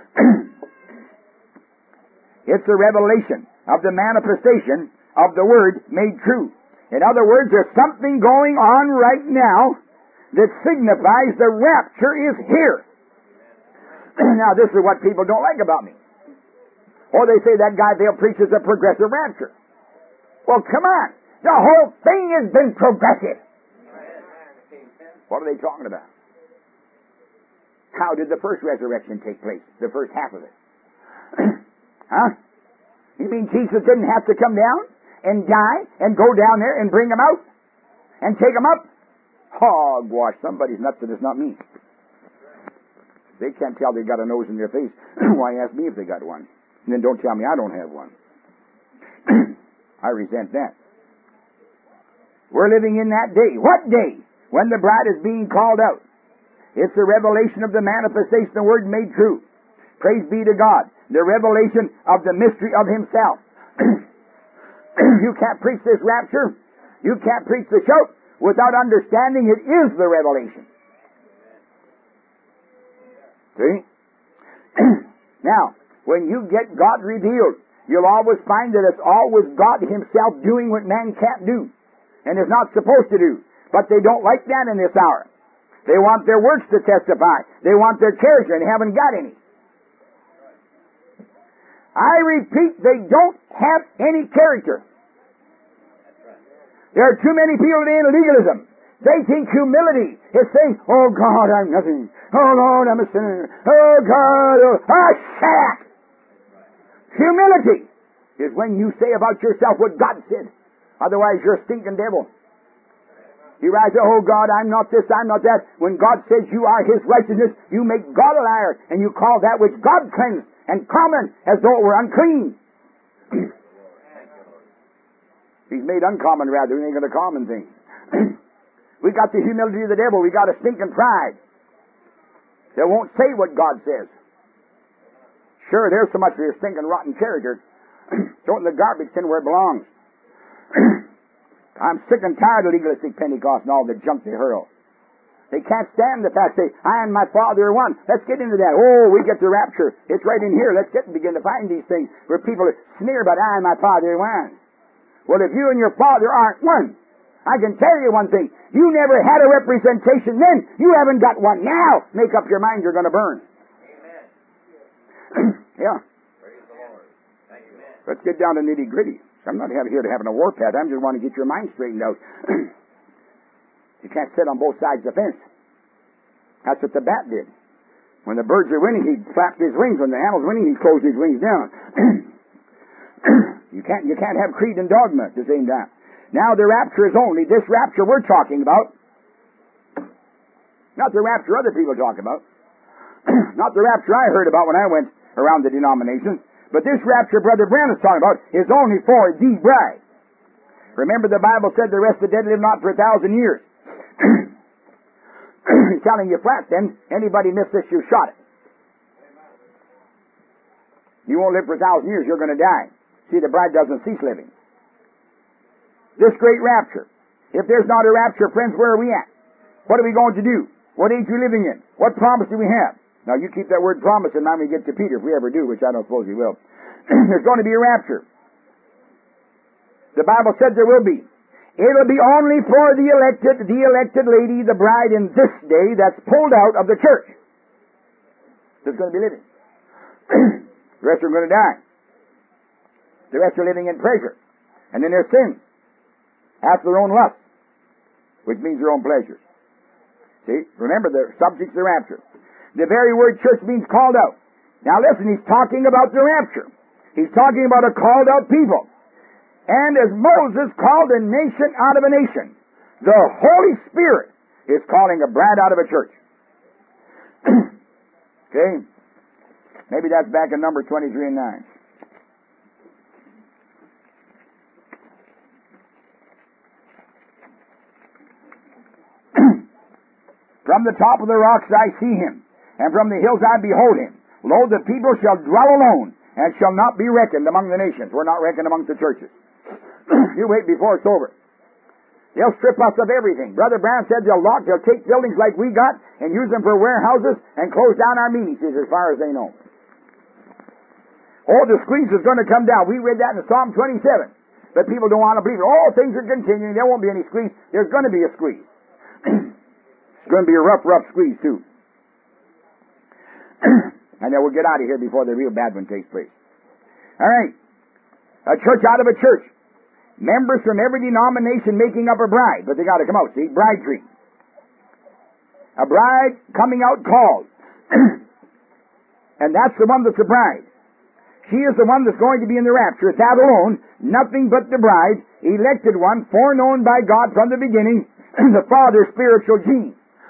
Speaker 2: It's the revelation of the manifestation of the Word made true. In other words, there's something going on right now that signifies the rapture is here. Now, this is what people don't like about me. Or they say that guy they'll preach is a progressive rapture. Well, come on. The whole thing has been progressive. What are they talking about? How did the first resurrection take place? The first half of it. Huh? You mean Jesus didn't have to come down and die and go down there and bring them out and take them up? Hogwash. Somebody's nuts and it's not me. They can't tell they got a nose in their face. Why ask me if they got one? And then don't tell me I don't have one. I resent that. We're living in that day. What day? When the bride is being called out. It's the revelation of the manifestation of the Word made true. Praise be to God. The revelation of the mystery of Himself. You can't preach this rapture. You can't preach the shout without understanding it is the revelation. See? Now, when you get God revealed, you'll always find that it's always God Himself doing what man can't do and is not supposed to do. But they don't like that in this hour. They want their works to testify. They want their character, and they haven't got any. I repeat, they don't have any character. There are too many people today in legalism. They think humility is saying, oh God, I'm nothing. Oh Lord, I'm a sinner. Oh God, oh, ah, shut up. Humility is when you say about yourself what God said. Otherwise, you're a stinking devil. You rise up, oh God, I'm not this, I'm not that. When God says you are His righteousness, you make God a liar, and you call that which God cleansed and common as though it were unclean. He's made uncommon rather, He ain't got a common thing. We got the humility of the devil, we got a stinking pride that won't say what God says. Sure, there's so much of your stinking rotten character. Throw it in the garbage tin where it belongs. I'm sick and tired of legalistic Pentecost and all the junk they hurl. They can't stand the fact that I and my Father are one. Let's get into that. Oh, we get the rapture. It's right in here. Let's get and begin to find these things where people sneer about I and my Father are one. Well, if you and your Father aren't one, I can tell you one thing. You never had a representation then. You haven't got one now. Make up your mind you're going to burn. Amen. Yeah.
Speaker 3: Praise the Lord. Thank you, man.
Speaker 2: Let's get down to nitty gritty. I'm not here to having a warpath. I just want to get your mind straightened out. You can't sit on both sides of the fence. That's what the bat did. When the birds are winning, he flapped his wings. When the animal's winning, he closed his wings down. You can't, you can't have creed and dogma at the same time. Now the rapture is only this rapture we're talking about. Not the rapture other people talk about. Not the rapture I heard about when I went around the denominations. But this rapture Brother Branham is talking about is only for the bride. Remember the Bible said the rest of the dead live not for a thousand years. He's telling you flat then, anybody miss this, you shot it. You won't live for a thousand years, you're going to die. See, the bride doesn't cease living. This great rapture. If there's not a rapture, friends, where are we at? What are we going to do? What age are we living in? What promise do we have? Now, you keep that word promise in mind when we get to Peter, if we ever do, which I don't suppose we will. There's going to be a rapture. The Bible said there will be. It'll be only for the elected, the elected lady, the bride in this day that's pulled out of the church. That's going to be living. The rest are going to die. The rest are living in pleasure. And in their sins. After their own lusts. Which means their own pleasures. See? Remember, the subject's the rapture. The very word church means called out. Now listen, he's talking about the rapture. He's talking about a called out people. And as Moses called a nation out of a nation, the Holy Spirit is calling a bride out of a church. Okay? Maybe that's back in number twenty-three and nine. From the top of the rocks I see him, and from the hills I behold him. Lo, the people shall dwell alone, and shall not be reckoned among the nations. We're not reckoned among the churches. You wait before it's over. They'll strip us of everything. Brother Brown said they'll lock, they'll take buildings like we got, and use them for warehouses, and close down our meetings, as far as they know. Oh, the squeeze is going to come down. We read that in Psalm twenty-seven. But people don't want to believe it. Oh, things are continuing. There won't be any squeeze. There's going to be a squeeze. It's going to be a rough, rough squeeze, too. And then we'll get out of here before the real bad one takes place. All right. A church out of a church. Members from every denomination making up a bride. But they got to come out, see? Bride tree. A bride coming out called. And that's the one that's the bride. She is the one that's going to be in the rapture. That alone, nothing but the bride, elected one, foreknown by God from the beginning, the Father's spiritual gene.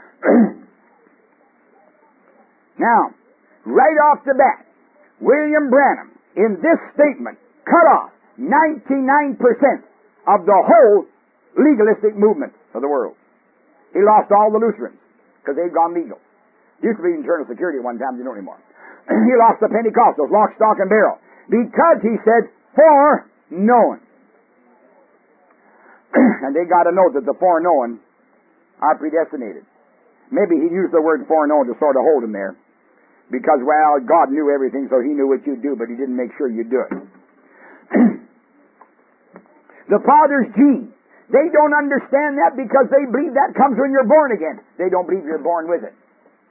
Speaker 2: Now, right off the bat, William Branham, in this statement, cut off ninety-nine percent of the whole legalistic movement of the world. He lost all the Lutherans, because they'd gone legal. Used to be internal security at one time, they don't anymore. He lost the Pentecostals, lock, stock, and barrel. Because, he said, foreknown. And they got to know that the foreknown are predestinated. Maybe he used the word foreknown to sort of hold them there. Because, well, God knew everything, so He knew what you'd do, but He didn't make sure you'd do it. The Father's gene. They don't understand that because they believe that comes when you're born again. They don't believe you're born with it.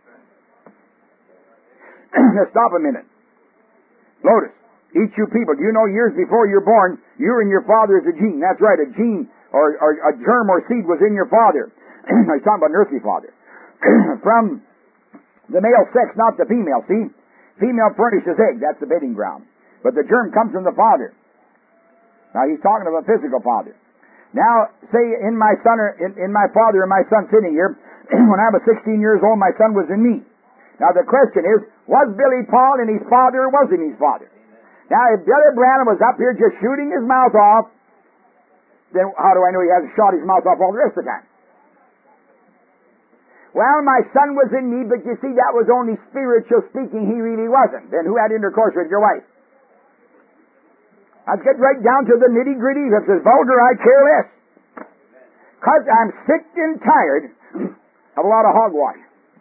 Speaker 2: Now stop a minute. Notice, each you people, do you know years before you're born, you and your father is a gene. That's right, a gene or, or a germ or seed was in your father. I was talking about an earthly father. From the male sex, not the female. See? Female furnishes egg. That's the bedding ground. But the germ comes from the father. Now he's talking of a physical father. Now, say in my son or in, in my father and my son sitting here, when I was sixteen years old, my son was in me. Now the question is, was Billy Paul in his father or wasn't his father? Now if Billy Branham was up here just shooting his mouth off, then how do I know he hasn't shot his mouth off all the rest of the time? Well, my son was in me, but you see, that was only spiritual speaking. He really wasn't. Then who had intercourse with your wife? Let's get right down to the nitty-gritty. If it's vulgar, I care less. Because I'm sick and tired of a lot of hogwash.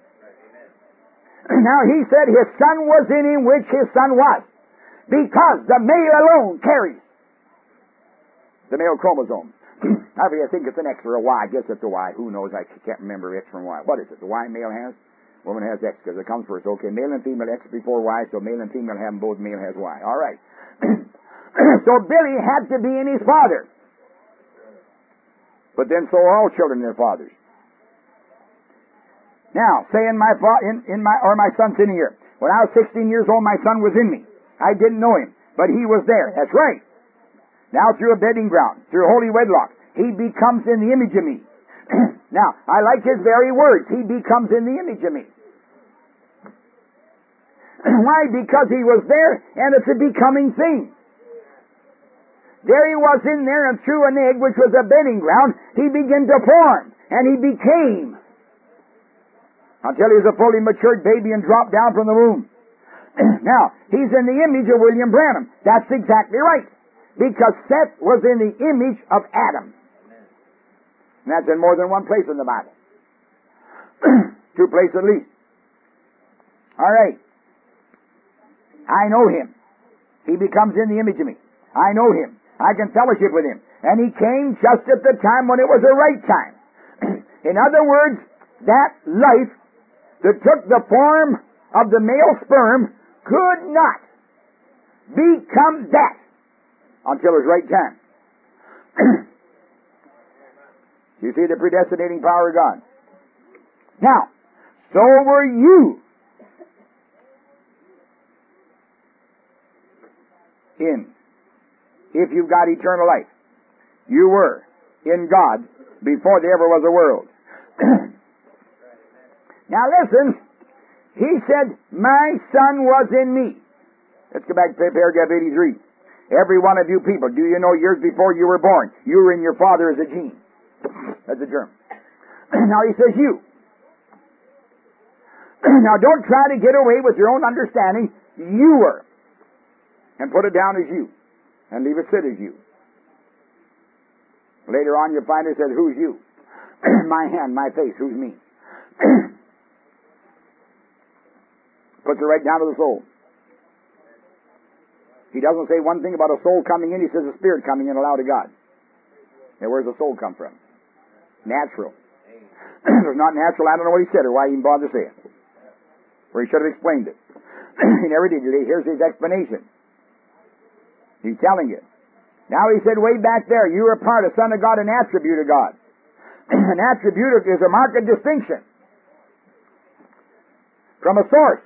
Speaker 2: Now, he said his son was in him, which his son was. Because the male alone carries the male chromosome. I think it's an X or a Y. I guess it's a Y. Who knows? I can't remember X from Y. What is it? The Y male has? Woman has X because it comes first. Okay, male and female X before Y, so male and female have them both. Male has Y. All right. So Billy had to be in his father. But then so are all children in their fathers. Now, say in my fa- in, in my or my son sitting here. When I was sixteen years old, my son was in me. I didn't know him, but he was there. That's right. Now through a bedding ground, through holy wedlock, he becomes in the image of me. Now, I like his very words. He becomes in the image of me. Why? Because he was there, and it's a becoming thing. There he was in there, and through an egg, which was a bedding ground, he began to form, and he became, until he was a fully matured baby and dropped down from the womb. Now, he's in the image of William Branham. That's exactly right. Because Seth was in the image of Adam. And that's in more than one place in the Bible. Two places at least. All right. I know him. He becomes in the image of me. I know him. I can fellowship with him. And he came just at the time when it was the right time. In other words, that life that took the form of the male sperm could not become that until it was right time. You see the predestinating power of God. Now, so were you in, if you've got eternal life. You were in God before there ever was a world. Now listen, he said, my son was in me. Let's go back to paragraph eighty-three. Every one of you people, do you know years before you were born, you were in your father as a gene. That's a germ. Now he says you. Now don't try to get away with your own understanding. You were. And put it down as you. And leave it sit as you. Later on you'll find it says, who's you? My hand, my face, who's me? Puts it right down to the soul. He doesn't say one thing about a soul coming in. He says a spirit coming in allowed to God. Now where's the soul come from? Natural. If it's not natural, I don't know what he said or why he even bothered to say it. Or he should have explained it. He never did. Here's his explanation. He's telling you. Now he said way back there, you are part of Son of God, an attribute of God. An attribute is a marked distinction from a source.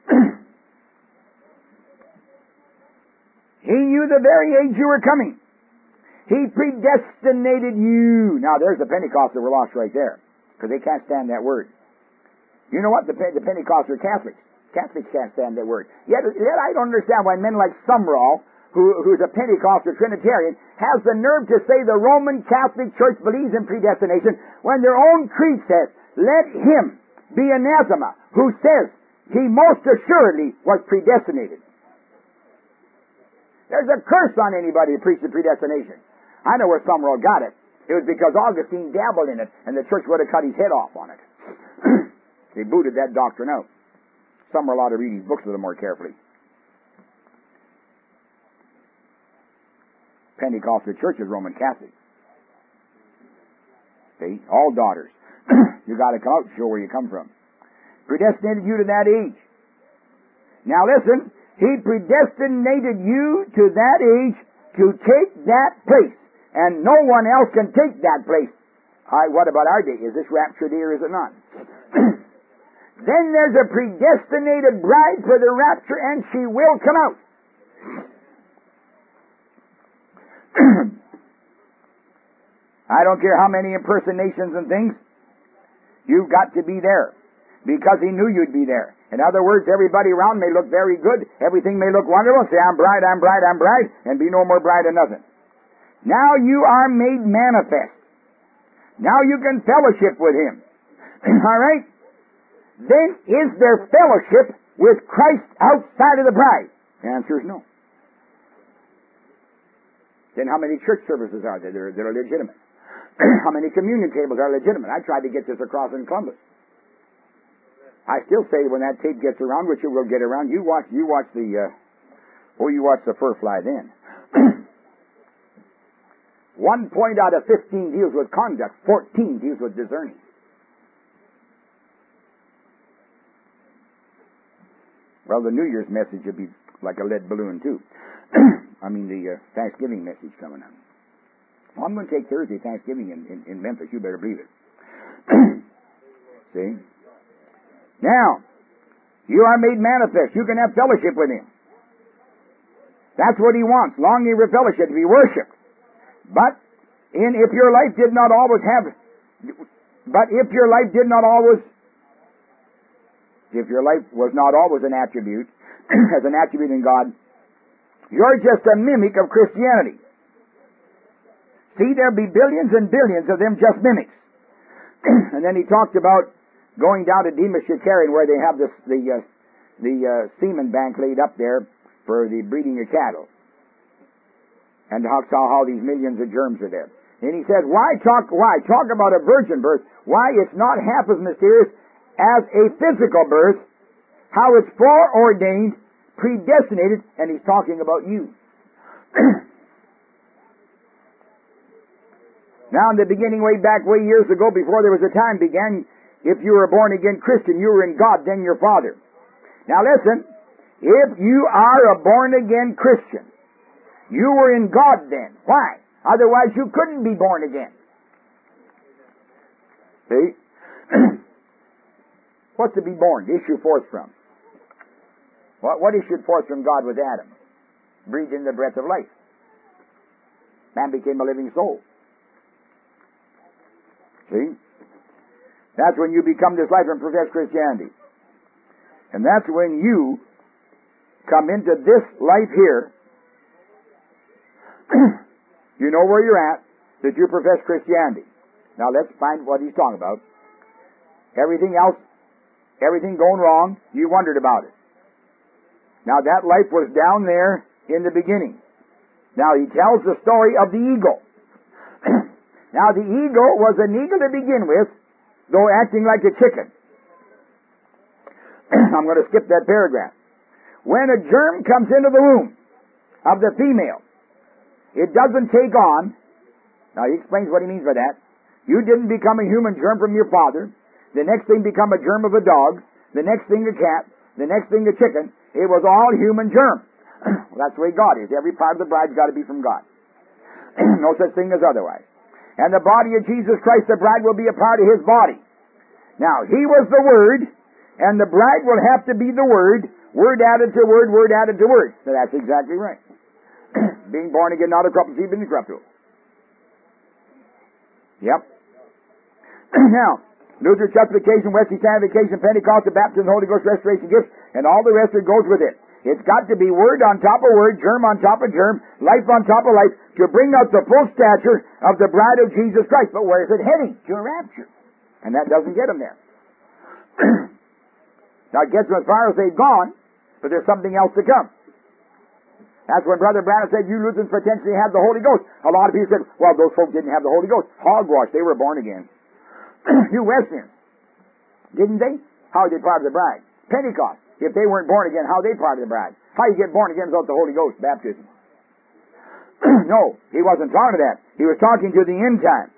Speaker 2: He knew the very age you were coming. He predestinated you. Now there's the Pentecostals were lost right there, because they can't stand that word. You know what? The, the Pentecostals are Catholics. Catholics can't stand that word. Yet, yet I don't understand why men like Sumrall, who, who's a Pentecostal Trinitarian, has the nerve to say the Roman Catholic Church believes in predestination when their own creed says, let him be anathema who says he most assuredly was predestinated. There's a curse on anybody who preaches predestination. I know where Sumrall got it. It was because Augustine dabbled in it, and the church would have cut his head off on it. They booted that doctrine out. Some ought to read his books a little more carefully. Pentecostal Church is Roman Catholic. See? All daughters. You got to come out and show where you come from. Predestinated you to that age. Now listen, He predestinated you to that age to take that place. And no one else can take that place. All right, what about our day? Is this rapture day or is it not? Then there's a predestinated bride for the rapture, and she will come out. I don't care how many impersonations and things, you've got to be there, because He knew you'd be there. In other words, everybody around may look very good, everything may look wonderful, say, I'm bride, I'm bride, I'm bride, and be no more bride than nothing. Now you are made manifest. Now you can fellowship with Him. All right? Then is there fellowship with Christ outside of the bride? The answer is no. Then how many church services are there that are, that are legitimate? How many communion tables are legitimate? I tried to get this across in Columbus. I still say when that tape gets around, which it will get around, you watch, you watch the, uh, oh, you watch the fur fly then. One point out of fifteen deals with conduct, fourteen deals with discerning. Well, the New Year's message would be like a lead balloon too. I mean the uh, Thanksgiving message coming up. Well, I'm going to take Thursday Thanksgiving in, in, in Memphis. You better believe it. See? Now, you are made manifest. You can have fellowship with Him. That's what He wants. Longing for fellowship, to be worshipped. But in if your life did not always have, but if your life did not always, if your life was not always an attribute, as an attribute in God, you're just a mimic of Christianity. See, there'll be billions and billions of them just mimics. And then he talked about going down to Demas Shikarian, where they have this, the uh, the uh, semen bank laid up there for the breeding of cattle. And how, how these millions of germs are there. And he said, why talk, why talk about a virgin birth? Why it's not half as mysterious as a physical birth, how it's foreordained, predestinated, and he's talking about you. Now in the beginning, way back, way years ago, before there was a time began, if you were a born again Christian, you were in God, then your Father. Now listen, if you are a born again Christian, you were in God then. Why? Otherwise you couldn't be born again. See? What's to be born? Issue forth from. What, what issued forth from God with Adam? Breathed in the breath of life. Man became a living soul. See? That's when you become this life and profess Christianity. And that's when you come into this life here. You know where you're at, that you profess Christianity. Now let's find what he's talking about. Everything else, everything going wrong, you wondered about it. Now that life was down there in the beginning. Now he tells the story of the eagle. Now the eagle was an eagle to begin with, though acting like a chicken. I'm going to skip that paragraph. When a germ comes into the womb of the female, it doesn't take on. Now he explains what he means by that. You didn't become a human germ from your father. The next thing become a germ of a dog. The next thing a cat. The next thing a chicken. It was all human germ. Well, that's the way God is. Every part of the bride's got to be from God. No such thing as otherwise. And the body of Jesus Christ, the bride, will be a part of His body. Now, He was the Word, and the bride will have to be the Word, word added to word, word added to word. So that's exactly right. Being born again, not of corruptible seed, but incorruptible. Yep. Now, Luther's justification, Wesley sanctification, Pentecostal baptism, Holy Ghost restoration gifts, and all the rest that goes with it. It's got to be word on top of word, germ on top of germ, life on top of life, to bring out the full stature of the bride of Jesus Christ. But where is it heading? To a rapture. And that doesn't get them there. Now it gets them as far as they've gone, but there's something else to come. That's when Brother Branham said, you Lutherans potentially have the Holy Ghost. A lot of people said, well, those folk didn't have the Holy Ghost. Hogwash, they were born again. You Wesleyans, didn't they? How are they part of the bride? Pentecost, If they weren't born again, how are they part of the bride? How you get born again without the Holy Ghost baptism? No, he wasn't talking to that. He was talking to the end time.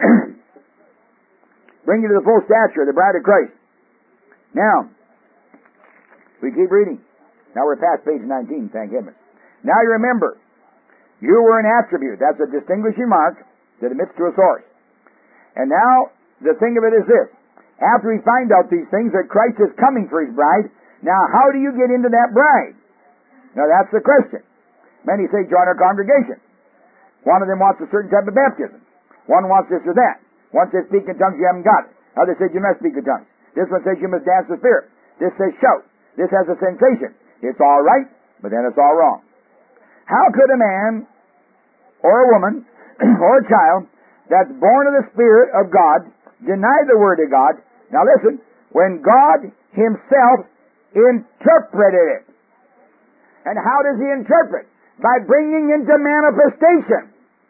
Speaker 2: Bring you to the full stature of the bride of Christ. Now, we keep reading. Now we're past page nineteen, thank heaven. Now you remember, you were an attribute. That's a distinguishing mark that admits to a source. And now, the thing of it is this. After we find out these things, that Christ is coming for His bride, now how do you get into that bride? Now that's the question. Many say, join our congregation. One of them wants a certain type of baptism. One wants this or that. One says, speak in tongues, you haven't got it. Other says, you must speak in tongues. This one says, you must dance the Spirit. This says, shout. This has a sensation. It's all right, but then it's all wrong. How could a man, or a woman, or a child, that's born of the Spirit of God, deny the Word of God? Now listen, when God Himself interpreted it. And how does He interpret? By bringing into manifestation.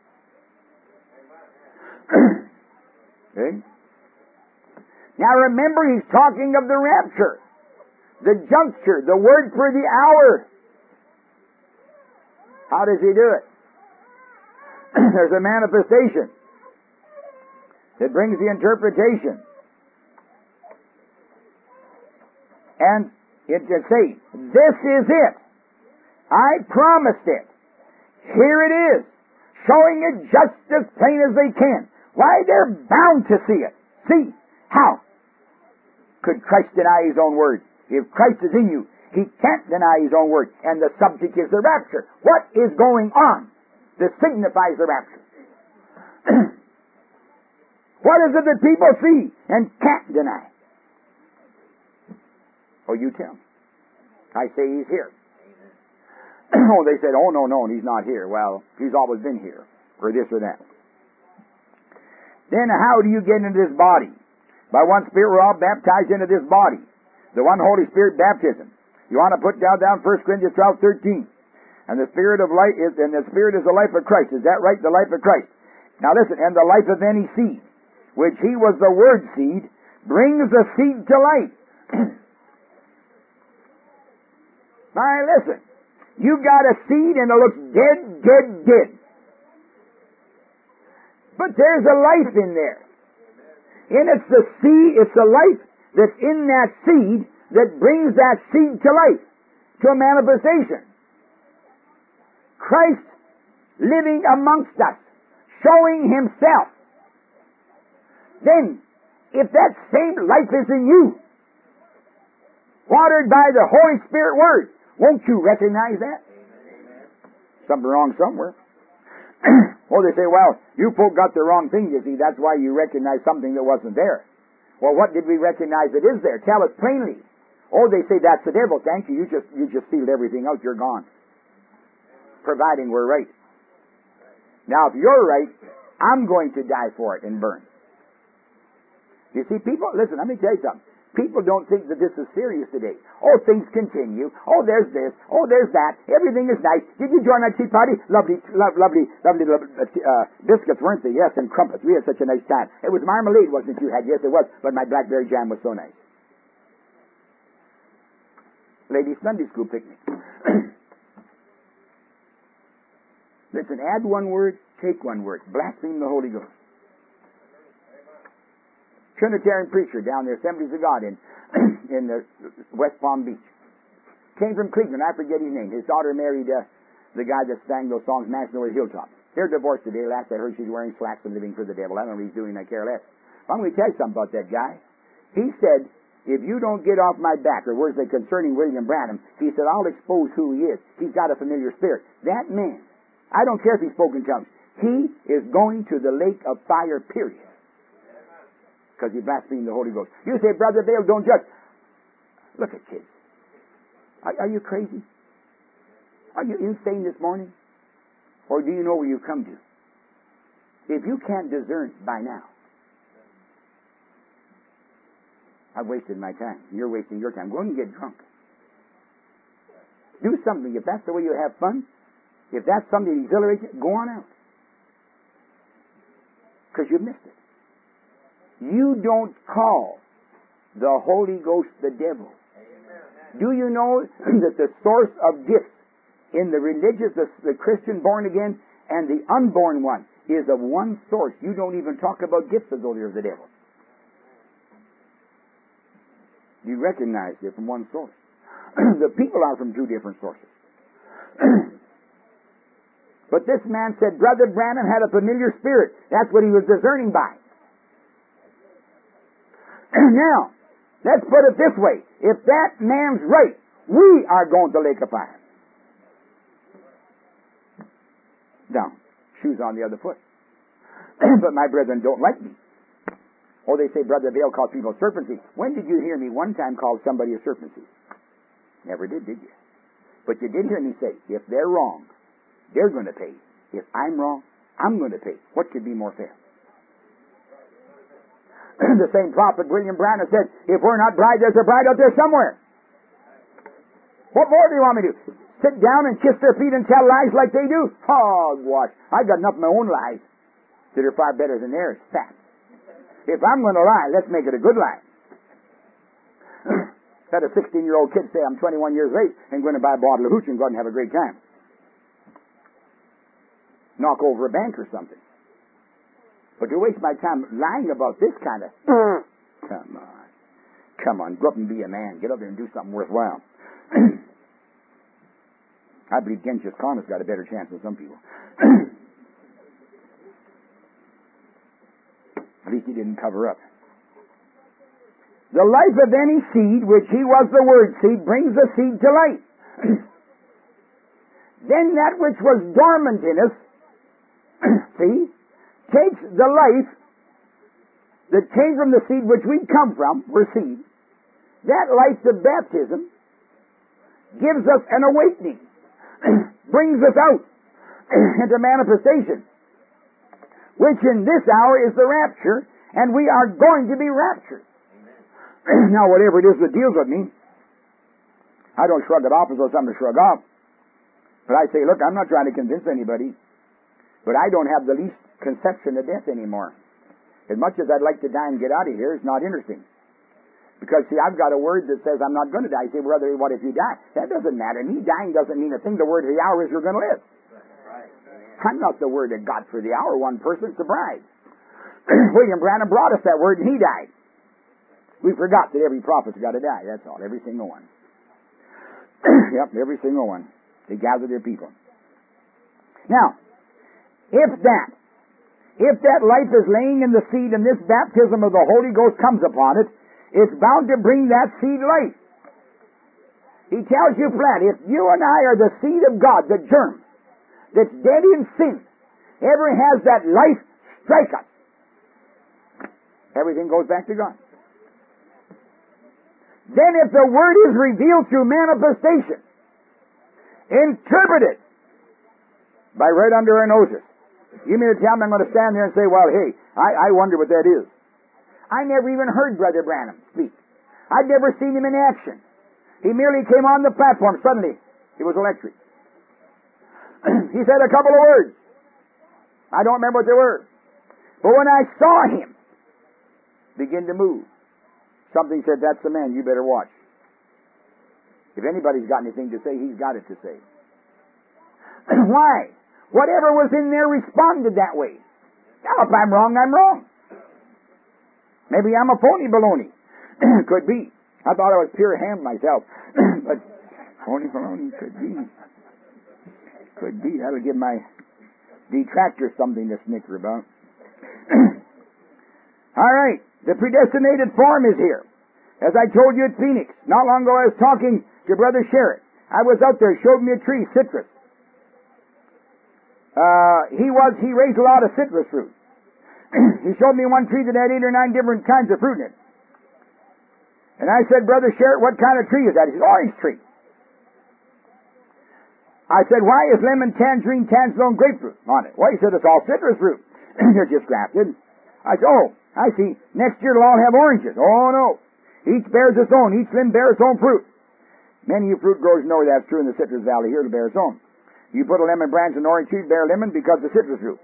Speaker 2: Okay? Now remember, He's talking of the rapture, the juncture, the word for the hour. How does He do it? There's a manifestation that brings the interpretation. And it can say, this is it. I promised it. Here it is. Showing it just as plain as they can. Why, they're bound to see it. See? How? Could Christ deny His own word? If Christ is in you, He can't deny His own word. And the subject is the rapture. What is going on that signifies the rapture? What is it that people see and can't deny? Oh, you tell me. I say He's here. Oh, they said, oh, no, no, He's not here. Well, He's always been here, or this or that. Then how do you get into this body? By one Spirit, we're all baptized into this body. The one Holy Spirit baptism. You want to put down down First Corinthians twelve thirteen. And the Spirit of life is, and the Spirit is the life of Christ. Is that right? The life of Christ. Now listen, and the life of any seed, which He was the Word seed, brings the seed to life. Now listen, you got a seed and it looks dead, dead, dead. But there's a life in there. And it's the seed, it's the life that's in that seed that brings that seed to life, to a manifestation. Christ living amongst us, showing Himself. Then, if that same life is in you, watered by the Holy Spirit Word, won't you recognize that? Something wrong somewhere. Or they say, well, you folk got the wrong thing, you see, that's why you recognize something that wasn't there. Well, what did we recognize that is there? Tell us plainly. Oh, they say, that's the devil, thank you, you just, you just sealed everything out, you're gone. Providing we're right. Now, if you're right, I'm going to die for it and burn. You see, people, listen, let me tell you something. People don't think that this is serious today. Oh, things continue. Oh, there's this. Oh, there's that. Everything is nice. Did you join that tea party? Lovely, lo- lovely, lovely, lovely uh, biscuits, weren't they? Yes, and crumpets. We had such a nice time. It was marmalade, wasn't it, you had? Yes, it was. But my blackberry jam was so nice. Ladies' Sunday school picnic. Listen, add one word, take one word. Blaspheme the Holy Ghost. Trinitarian preacher down there, Assemblies of God in in the West Palm Beach. Came from Cleveland, I forget his name. His daughter married uh, the guy that sang those songs, National Hilltop. They're divorced today. Last I heard, she's wearing slacks and living for the devil. I don't know what he's doing, I care less. But I'm going to tell you something about that guy. He said, if you don't get off my back, or words like concerning William Branham, he said, I'll expose who he is. He's got a familiar spirit. That man, I don't care if he spoke in tongues, he is going to the lake of fire, period. Because he blasphemed the Holy Ghost. You say, Brother Vail, don't judge. Look at kids. Are, are you crazy? Are you insane this morning? Or do you know where you've come to? If you can't discern by now, I've wasted my time. You're wasting your time. Go and get drunk. Do something. If that's the way you have fun, if that's something that exhilarates you, go on out. Because you've missed it. You don't call the Holy Ghost the devil. Do you know that the source of gifts in the religious, the, the Christian born again, and the unborn one is of one source? You don't even talk about gifts as though they're of the devil. You recognize they're from one source. The people are from two different sources. But this man said Brother Branham had a familiar spirit. That's what he was discerning by. Now, let's put it this way. If that man's right, we are going to lake of fire. Down. Shoes on the other foot. But my brethren don't like me. Oh, they say Brother Vail calls people serpent seed. When did you hear me one time call somebody a serpent seed? Never did, did you? But you did hear me say, if they're wrong, they're going to pay. If I'm wrong, I'm going to pay. What could be more fair? The same prophet William Branham said, if we're not bride, there's a bride out there somewhere. What more do you want me to do? Sit down and kiss their feet and tell lies like they do? Hogwash. I've got enough of my own lies that are far better than theirs. Fat. If I'm going to lie, let's make it a good lie. Had a sixteen-year-old kid say, I'm twenty-one years of age and going to buy a bottle of hooch and go out and have a great time. Knock over a bank or something. But to waste my time lying about this kind of... Come on. Come on, go up and be a man. Get up there and do something worthwhile. I believe Genghis Khan has got a better chance than some people. At least he didn't cover up. The life of any seed, which he was the word seed, brings the seed to life. Then that which was dormant in us, see, takes the life that came from the seed which we come from, we're seed. That life to baptism gives us an awakening, brings us out into manifestation, which in this hour is the rapture, and we are going to be raptured. Now, whatever it is that deals with me, I don't shrug it off as though something to shrug off. But I say, look, I'm not trying to convince anybody, but I don't have the least conception of death anymore. As much as I'd like to die and get out of here, it's not interesting. Because, see, I've got a word that says I'm not going to die. You say, brother, what if you die? That doesn't matter. Me dying doesn't mean a thing. The word of the hour is you're going to live. I'm not the word of God for the hour. One person's the bride. William Branham brought us that word and he died. We forgot that every prophet's got to die. That's all. Every single one. Yep, every single one. They gather their people. Now, if that, if that life is laying in the seed and this baptism of the Holy Ghost comes upon it, it's bound to bring that seed life. He tells you flat, if you and I are the seed of God, the germ, that's dead in sin, ever has that life strike us, everything goes back to God. Then if the Word is revealed through manifestation, interpreted by right under our noses, you mean to tell me I'm going to stand there and say, well, hey, I, I wonder what that is. I never even heard Brother Branham speak. I'd never seen him in action. He merely came on the platform. Suddenly, it was electric. He said a couple of words. I don't remember what they were. But when I saw him begin to move, something said, that's the man, you better watch. If anybody's got anything to say, he's got it to say. Why? Whatever was in there responded that way. Now, if I'm wrong, I'm wrong. Maybe I'm a phony baloney. Could be. I thought I was pure ham myself. But phony baloney could be. Could be. That'll give my detractors something to snicker about. All right. The predestinated form is here. As I told you at Phoenix, not long ago I was talking to Brother Sherritt. I was out there, showed me a tree, citrus. Uh, he was, he raised a lot of citrus fruit. He showed me one tree that had eight or nine different kinds of fruit in it. And I said, Brother Sherritt, what kind of tree is that? He said, orange tree. I said, why is lemon, tangerine, tangerine, grapefruit on it? Well, he said, it's all citrus fruit. They're just grafted. I said, oh, I see. Next year it'll all have oranges. Oh, no. Each bears its own. Each limb bears its own fruit. Many of you fruit growers know that's true in the Citrus Valley here. It'll bear its own. You put a lemon branch in an orange tree, bear lemon because of citrus fruit.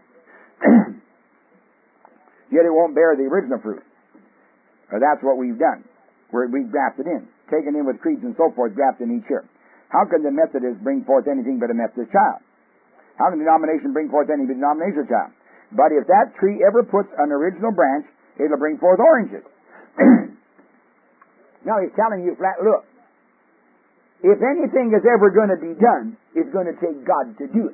Speaker 2: Yet it won't bear the original fruit. Or that's what we've done. Where we've grafted in. taken in with creeds and so forth, grafted in each year. How can the Methodist bring forth anything but a Methodist child? How can the denomination bring forth any denomination child? But if that tree ever puts an original branch, it'll bring forth oranges. Now he's telling you flat, look, if anything is ever going to be done, it's going to take God to do it.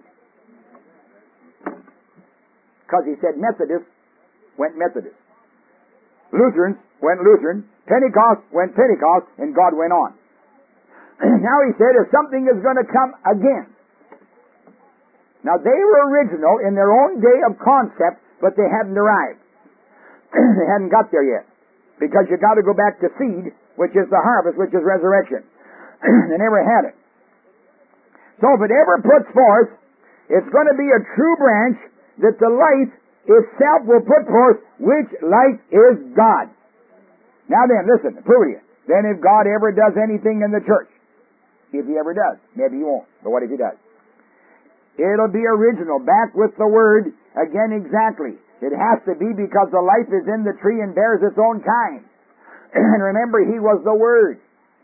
Speaker 2: Because he said Methodist went Methodist. Lutherans went Lutheran. Pentecost went Pentecost, and God went on. Now he said if something is going to come again. Now they were original in their own day of concept, but they hadn't arrived. They hadn't got there yet. Because you got to go back to seed, which is the harvest, which is resurrection. They never had it. So if it ever puts forth, it's going to be a true branch that the life itself will put forth, which life is God. Now then, listen, prove it to you. Then if God ever does anything in the church, if he ever does, maybe he won't, but what if he does? It'll be original, back with the Word, again exactly. It has to be because the life is in the tree and bears its own kind. And remember, he was the Word.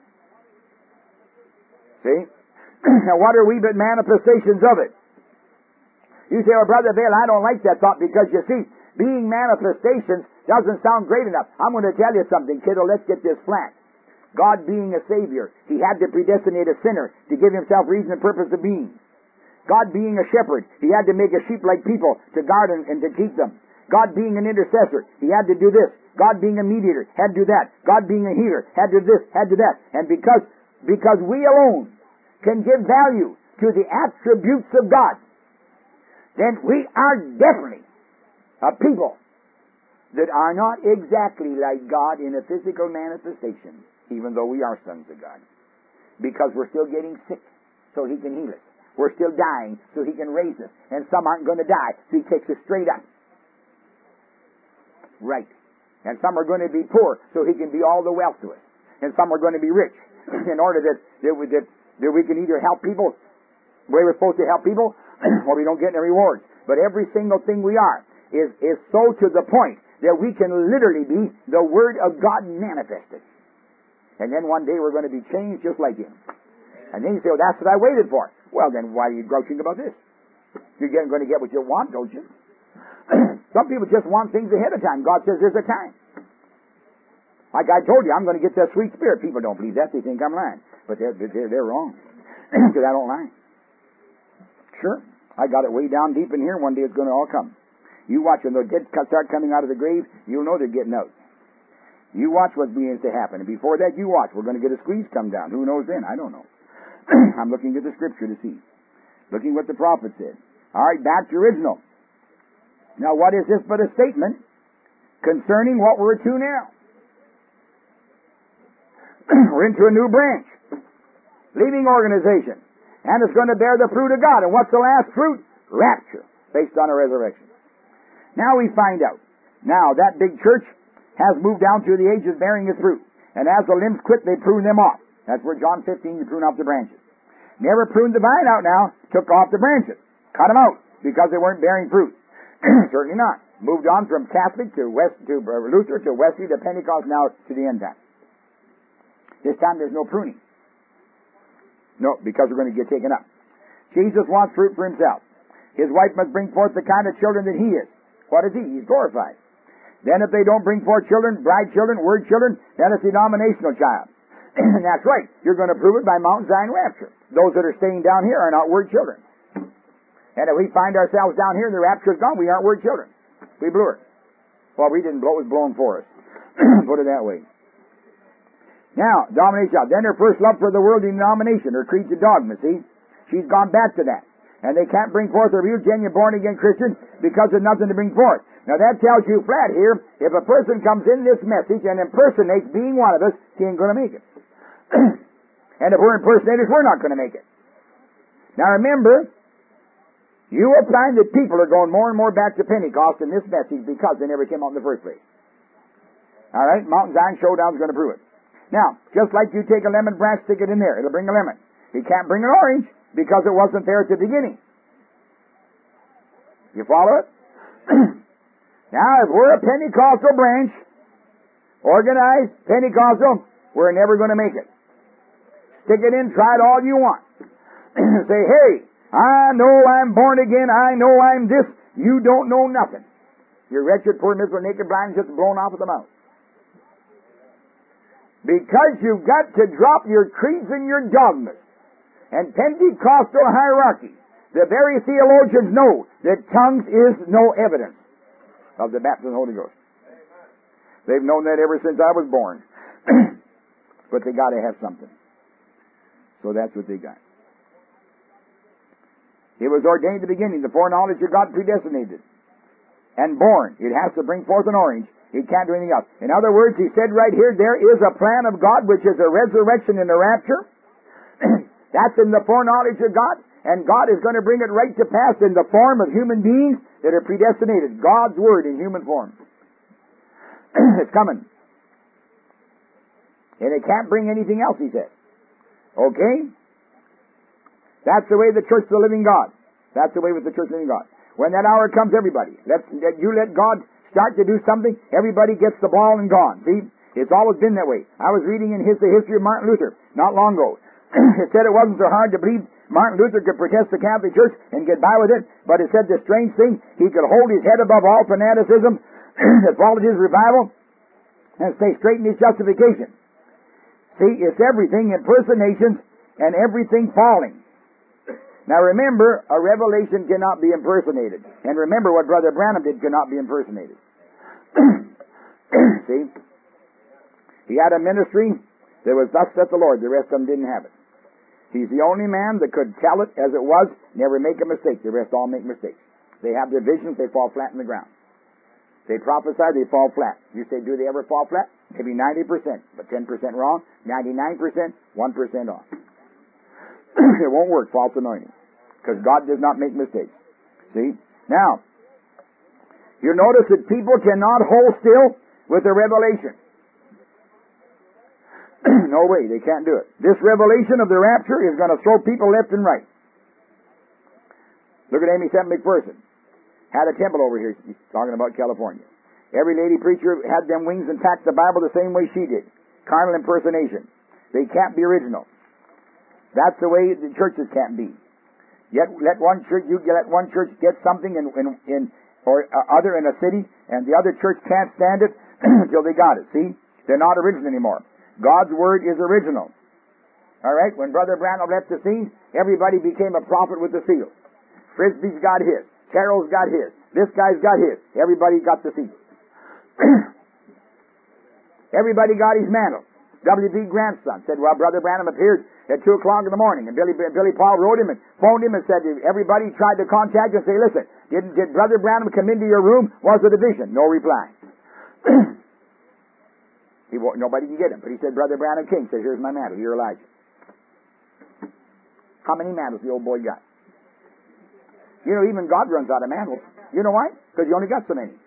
Speaker 2: See? Now what are we but manifestations of it? You say, well, Brother Vail, I don't like that thought because you see, being manifestations doesn't sound great enough. I'm going to tell you something, kiddo, let's get this flat. God being a Savior, he had to predestinate a sinner to give himself reason and purpose of being. God being a shepherd, he had to make a sheep like people to guard and, and to keep them. God being an intercessor, he had to do this. God being a mediator, had to do that. God being a healer, had to do this, had to do that. And because, because we alone can give value to the attributes of God, then we are definitely a people that are not exactly like God in a physical manifestation, even though we are sons of God. Because we're still getting sick, so he can heal us. We're still dying, so he can raise us. And some aren't going to die, so he takes us straight up. Right. And some are going to be poor, so he can be all the wealth to us. And some are going to be rich, in order that, that, we, that, that we can either help people where we're supposed to help people, or we don't get any rewards. But every single thing we are is, is so to the point that we can literally be the Word of God manifested. And then one day we're going to be changed just like him. And then you say, well, that's what I waited for. Well, then why are you grouching about this? You're getting, going to get what you want, don't you? Some people just want things ahead of time. God says there's a time. Like I told you, I'm going to get that sweet spirit. People don't believe that. They think I'm lying. But they're, they're, they're wrong. Because I don't lie. Sure. I got it way down deep in here. One day it's going to all come. You watch when the dead start coming out of the grave, you'll know they're getting out. You watch what begins to happen. And before that, you watch. We're going to get a squeeze come down. Who knows then? I don't know. I'm looking at the Scripture to see. Looking what the prophet said. All right, back to original. Now, what is this but a statement concerning what we're to now? We're into a new branch. Leaving organization. And it's going to bear the fruit of God. And what's the last fruit? Rapture. Based on a resurrection. Now we find out. Now, that big church has moved down through the ages bearing its fruit. And as the limbs quit, they prune them off. That's where John fifteen, you prune off the branches. Never pruned the vine out now, took off the branches. Cut them out because they weren't bearing fruit. Certainly not. Moved on from Catholic to West to uh, Luther to Wesley to Pentecost, now to the end time. This time there's no pruning. No, because we're going to get taken up. Jesus wants fruit for himself. His wife must bring forth the kind of children that he is. What is he? He's glorified. Then if they don't bring forth children, bride children, word children, then it's a denominational child. And that's right. You're going to prove it by Mount Zion rapture. Those that are staying down here are not word children. And if we find ourselves down here and the rapture's gone, we aren't word children. We blew it. Well, we didn't blow it. It was blown for us. Put it that way. Now, domination. Then her first love for the world denomination, her creeds and dogma, see? She's gone back to that. And they can't bring forth a real, genuine, born-again Christian because there's nothing to bring forth. Now that tells you flat here, if a person comes in this message and impersonates being one of us, he ain't going to make it. And if we're impersonators, we're not going to make it. Now remember, you will find that people are going more and more back to Pentecost in this message because they never came out in the first place. All right, Mountain Zion Showdown is going to prove it. Now, just like you take a lemon branch, stick it in there. It'll bring a lemon. You can't bring an orange because it wasn't there at the beginning. You follow it? Now, if we're a Pentecostal branch, organized Pentecostal, we're never going to make it. Stick it in, try it all you want. Say, hey, I know I'm born again, I know I'm this. You don't know nothing. You're wretched, poor, miserable, naked, blind, just blown off of the mouth. Because you've got to drop your creeds and your dogmas. And Pentecostal hierarchy, the very theologians know that tongues is no evidence of the baptism of the Holy Ghost. They've known that ever since I was born. But they got to have something. So that's what they got. It was ordained at the beginning, the foreknowledge of God predestinated. And born. It has to bring forth an orange. It can't do anything else. In other words, he said right here, there is a plan of God which is a resurrection and a rapture. That's in the foreknowledge of God. And God is going to bring it right to pass in the form of human beings that are predestinated. God's Word in human form. It's coming. And it can't bring anything else, he said. Okay? That's the way the church of the living God. That's the way with the church of the living God. When that hour comes, everybody, let, let you let God start to do something, everybody gets the ball and gone. See? It's always been that way. I was reading in his, the history of Martin Luther not long ago. It said it wasn't so hard to believe Martin Luther could protest the Catholic Church and get by with it, but it said the strange thing, he could hold his head above all fanaticism that followed his revival and stay straight in his justification. See, it's everything, impersonations, and everything falling. Now remember, a revelation cannot be impersonated. And remember what Brother Branham did cannot be impersonated. See? He had a ministry that was thus saith the Lord. The rest of them didn't have it. He's the only man that could tell it as it was, never make a mistake. The rest all make mistakes. They have their visions, they fall flat in the ground. They prophesy, they fall flat. You say, do they ever fall flat? Maybe ninety percent, but ten percent wrong, ninety-nine percent, one percent off. It won't work, false anointing. Because God does not make mistakes. See? Now, you notice that people cannot hold still with a revelation. No way, they can't do it. This revelation of the rapture is going to throw people left and right. Look at Amy Semple McPherson. Had a temple over here, he's talking about California. Every lady preacher had them wings and packed the Bible the same way she did. Carnal impersonation. They can't be original. That's the way the churches can't be. Yet let one church, you let one church get something in, in, in or uh, other in a city, and the other church can't stand it until they got it. See, they're not original anymore. God's Word is original. All right. When Brother Branham left the scene, everybody became a prophet with the seal. Frisbee's got his. Carroll's got his. This guy's got his. Everybody got the seal. Everybody got his mantle. W B Grant's son said, well, Brother Branham appeared at two o'clock in the morning, and Billy, Billy Paul wrote him and phoned him and said, everybody tried to contact him and say, listen, did, did Brother Branham come into your room? Was it a vision? No reply. he Nobody can get him, but he said, Brother Branham King said, here's my mantle, you're Elijah. How many mantles the old boy got? You know, even God runs out of mantles. You know why? Because he only got so many.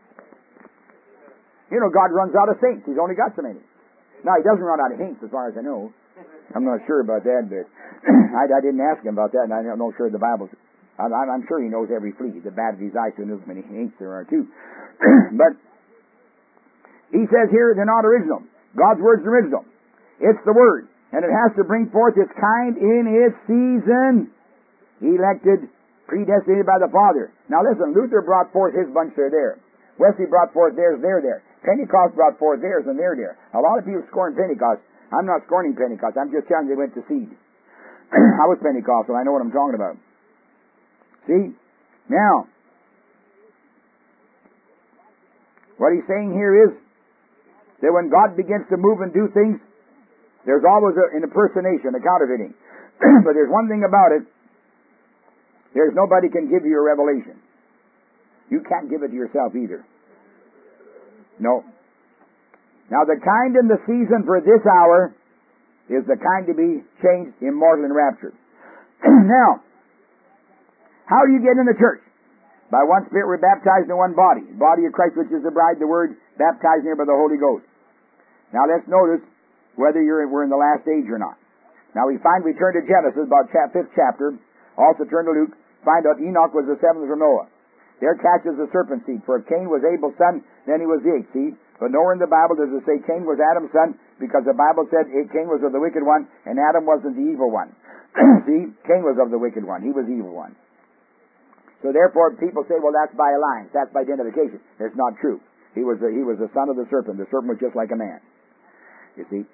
Speaker 2: You know, God runs out of saints. He's only got so many. Now, he doesn't run out of saints as far as I know. I'm not sure about that, but I, I didn't ask him about that, and I'm not sure the Bible's... I'm, I'm sure he knows every flea. The bat of his eyes who knows how many saints there are, too. But he says here, they're not original. God's Word's original. It's the Word. And it has to bring forth its kind in its season. Elected, predestinated by the Father. Now listen, Luther brought forth his bunch, they're there. Wesley brought forth theirs, they're there. Pentecost brought forth theirs, and they're there. A lot of people scorn Pentecost. I'm not scorning Pentecost. I'm just telling you they went to seed. I was Pentecostal. I know what I'm talking about. See? Now, what he's saying here is that when God begins to move and do things, there's always a, an impersonation, a counterfeiting. But there's one thing about it. There's nobody can give you a revelation. You can't give it to yourself either. No. Now the kind and the season for this hour is the kind to be changed, immortal, and raptured. Now, how do you get in the church? By one Spirit we're baptized in one body. Body of Christ, which is the bride, the Word, baptized here by the Holy Ghost. Now let's notice whether you're we're in the last age or not. Now we find, we turn to Genesis, about chap, fifth chapter, also turn to Luke, find out Enoch was the seventh from Noah. There catches the serpent seed, for if Cain was Abel's son, then he was the eighth. See, But nowhere in the Bible does it say Cain was Adam's son, because the Bible said Cain was of the wicked one and Adam wasn't the evil one. See, Cain was of the wicked one. He was the evil one. So therefore, people say, well, that's by alliance. That's by identification. It's not true. He was a, he was the son of the serpent. The serpent was just like a man. You see.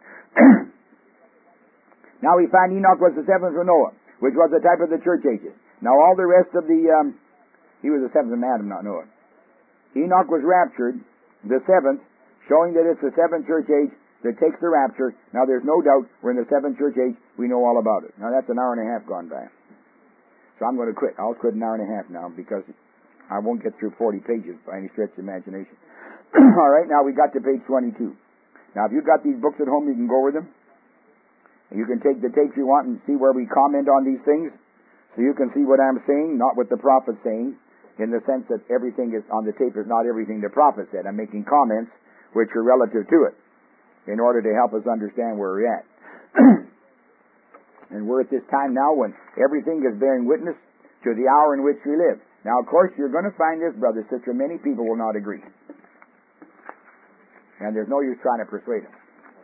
Speaker 2: Now we find Enoch was the seventh from Noah, which was the type of the church ages. Now all the rest of the, um, he was the seventh from Adam, not Noah. Enoch was raptured, the seventh, showing that it's the seventh church age that takes the rapture. Now there's no doubt we're in the seventh church age. We know all about it. Now that's an hour and a half gone by. So I'm going to quit. I'll quit an hour and a half now because I won't get through forty pages by any stretch of imagination. All right, now we got to page twenty-two. Now if you've got these books at home, you can go over them. You can take the tapes you want and see where we comment on these things, so you can see what I'm saying, not what the prophet's saying, in the sense that everything is on the tape is not everything the prophet said. I'm making comments which are relative to it in order to help us understand where we're at. And we're at this time now when everything is bearing witness to the hour in which we live. Now, of course, you're going to find this, brother, sister, many people will not agree. And there's no use trying to persuade them.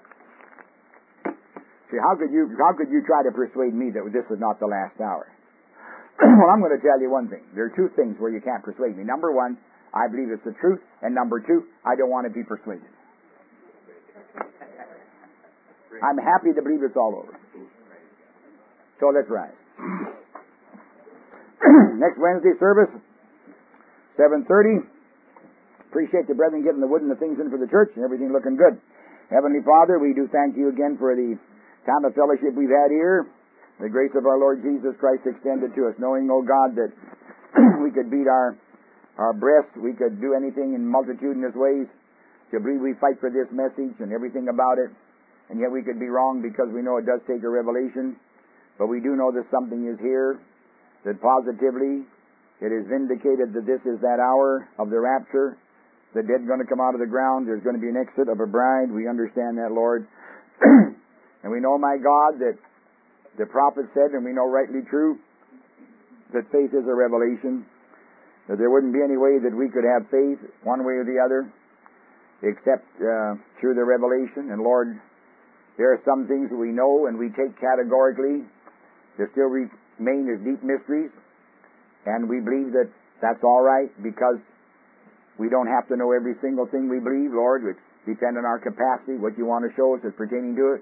Speaker 2: See, how could you how could you try to persuade me that this is not the last hour? Well, I'm going to tell you one thing. There are two things where you can't persuade me. Number one, I believe it's the truth. And number two, I don't want to be persuaded. I'm happy to believe it's all over. So let's rise. Next Wednesday service, seven thirty. Appreciate the brethren getting the wood and the things in for the church and everything looking good. Heavenly Father, we do thank you again for the time of fellowship we've had here. The grace of our Lord Jesus Christ extended to us, knowing, oh God, that we could beat our our breasts, we could do anything in multitudinous ways to believe we fight for this message and everything about it, and yet we could be wrong because we know it does take a revelation. But we do know that something is here, that positively it is vindicated that this is that hour of the rapture. The dead are going to come out of the ground. There's going to be an exit of a bride. We understand that, Lord. And we know, my God, that the prophet said, and we know rightly true, that faith is a revelation, that there wouldn't be any way that we could have faith one way or the other except uh, through the revelation. And Lord, there are some things that we know and we take categorically that still remain as deep mysteries, and we believe that that's all right because we don't have to know every single thing we believe, Lord. It depends on our capacity, what you want to show us as pertaining to it.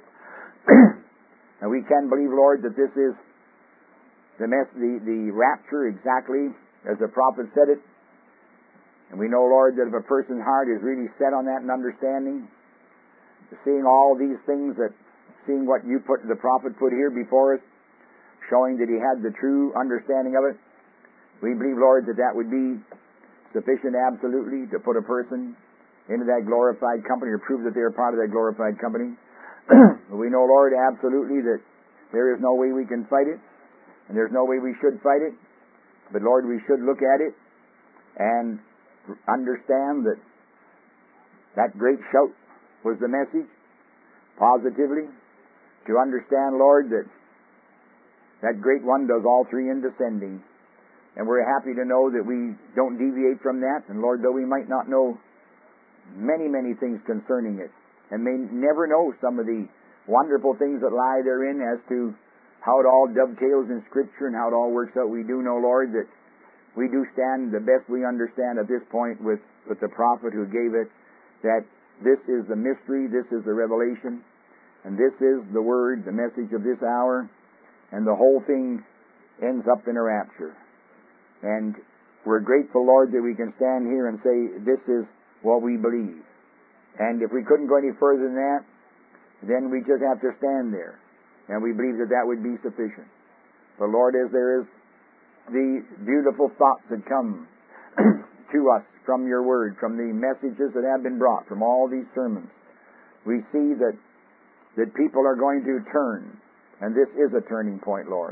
Speaker 2: And we can believe, Lord, that this is the, mess, the the rapture exactly as the prophet said it. And we know, Lord, that if a person's heart is really set on that and understanding, seeing all these things, that seeing what you put, the prophet put here before us, showing that he had the true understanding of it, we believe, Lord, that that would be sufficient absolutely to put a person into that glorified company or prove that they are part of that glorified company. We know, Lord, absolutely that there is no way we can fight it, and there's no way we should fight it. But, Lord, we should look at it and understand that that great shout was the message, positively. To understand, Lord, that that great one does all three in descending. And we're happy to know that we don't deviate from that. And, Lord, though we might not know many, many things concerning it, and may never know some of the wonderful things that lie therein as to how it all dovetails in Scripture and how it all works out, we do know, Lord, that we do stand the best we understand at this point with, with the prophet who gave it, that this is the mystery, this is the revelation, and this is the word, the message of this hour, and the whole thing ends up in a rapture. And we're grateful, Lord, that we can stand here and say, this is what we believe. And if we couldn't go any further than that, then we just have to stand there. And we believe that that would be sufficient. But Lord, as there is the beautiful thoughts that come to us from your word, from the messages that have been brought, from all these sermons, we see that, that people are going to turn. And this is a turning point, Lord.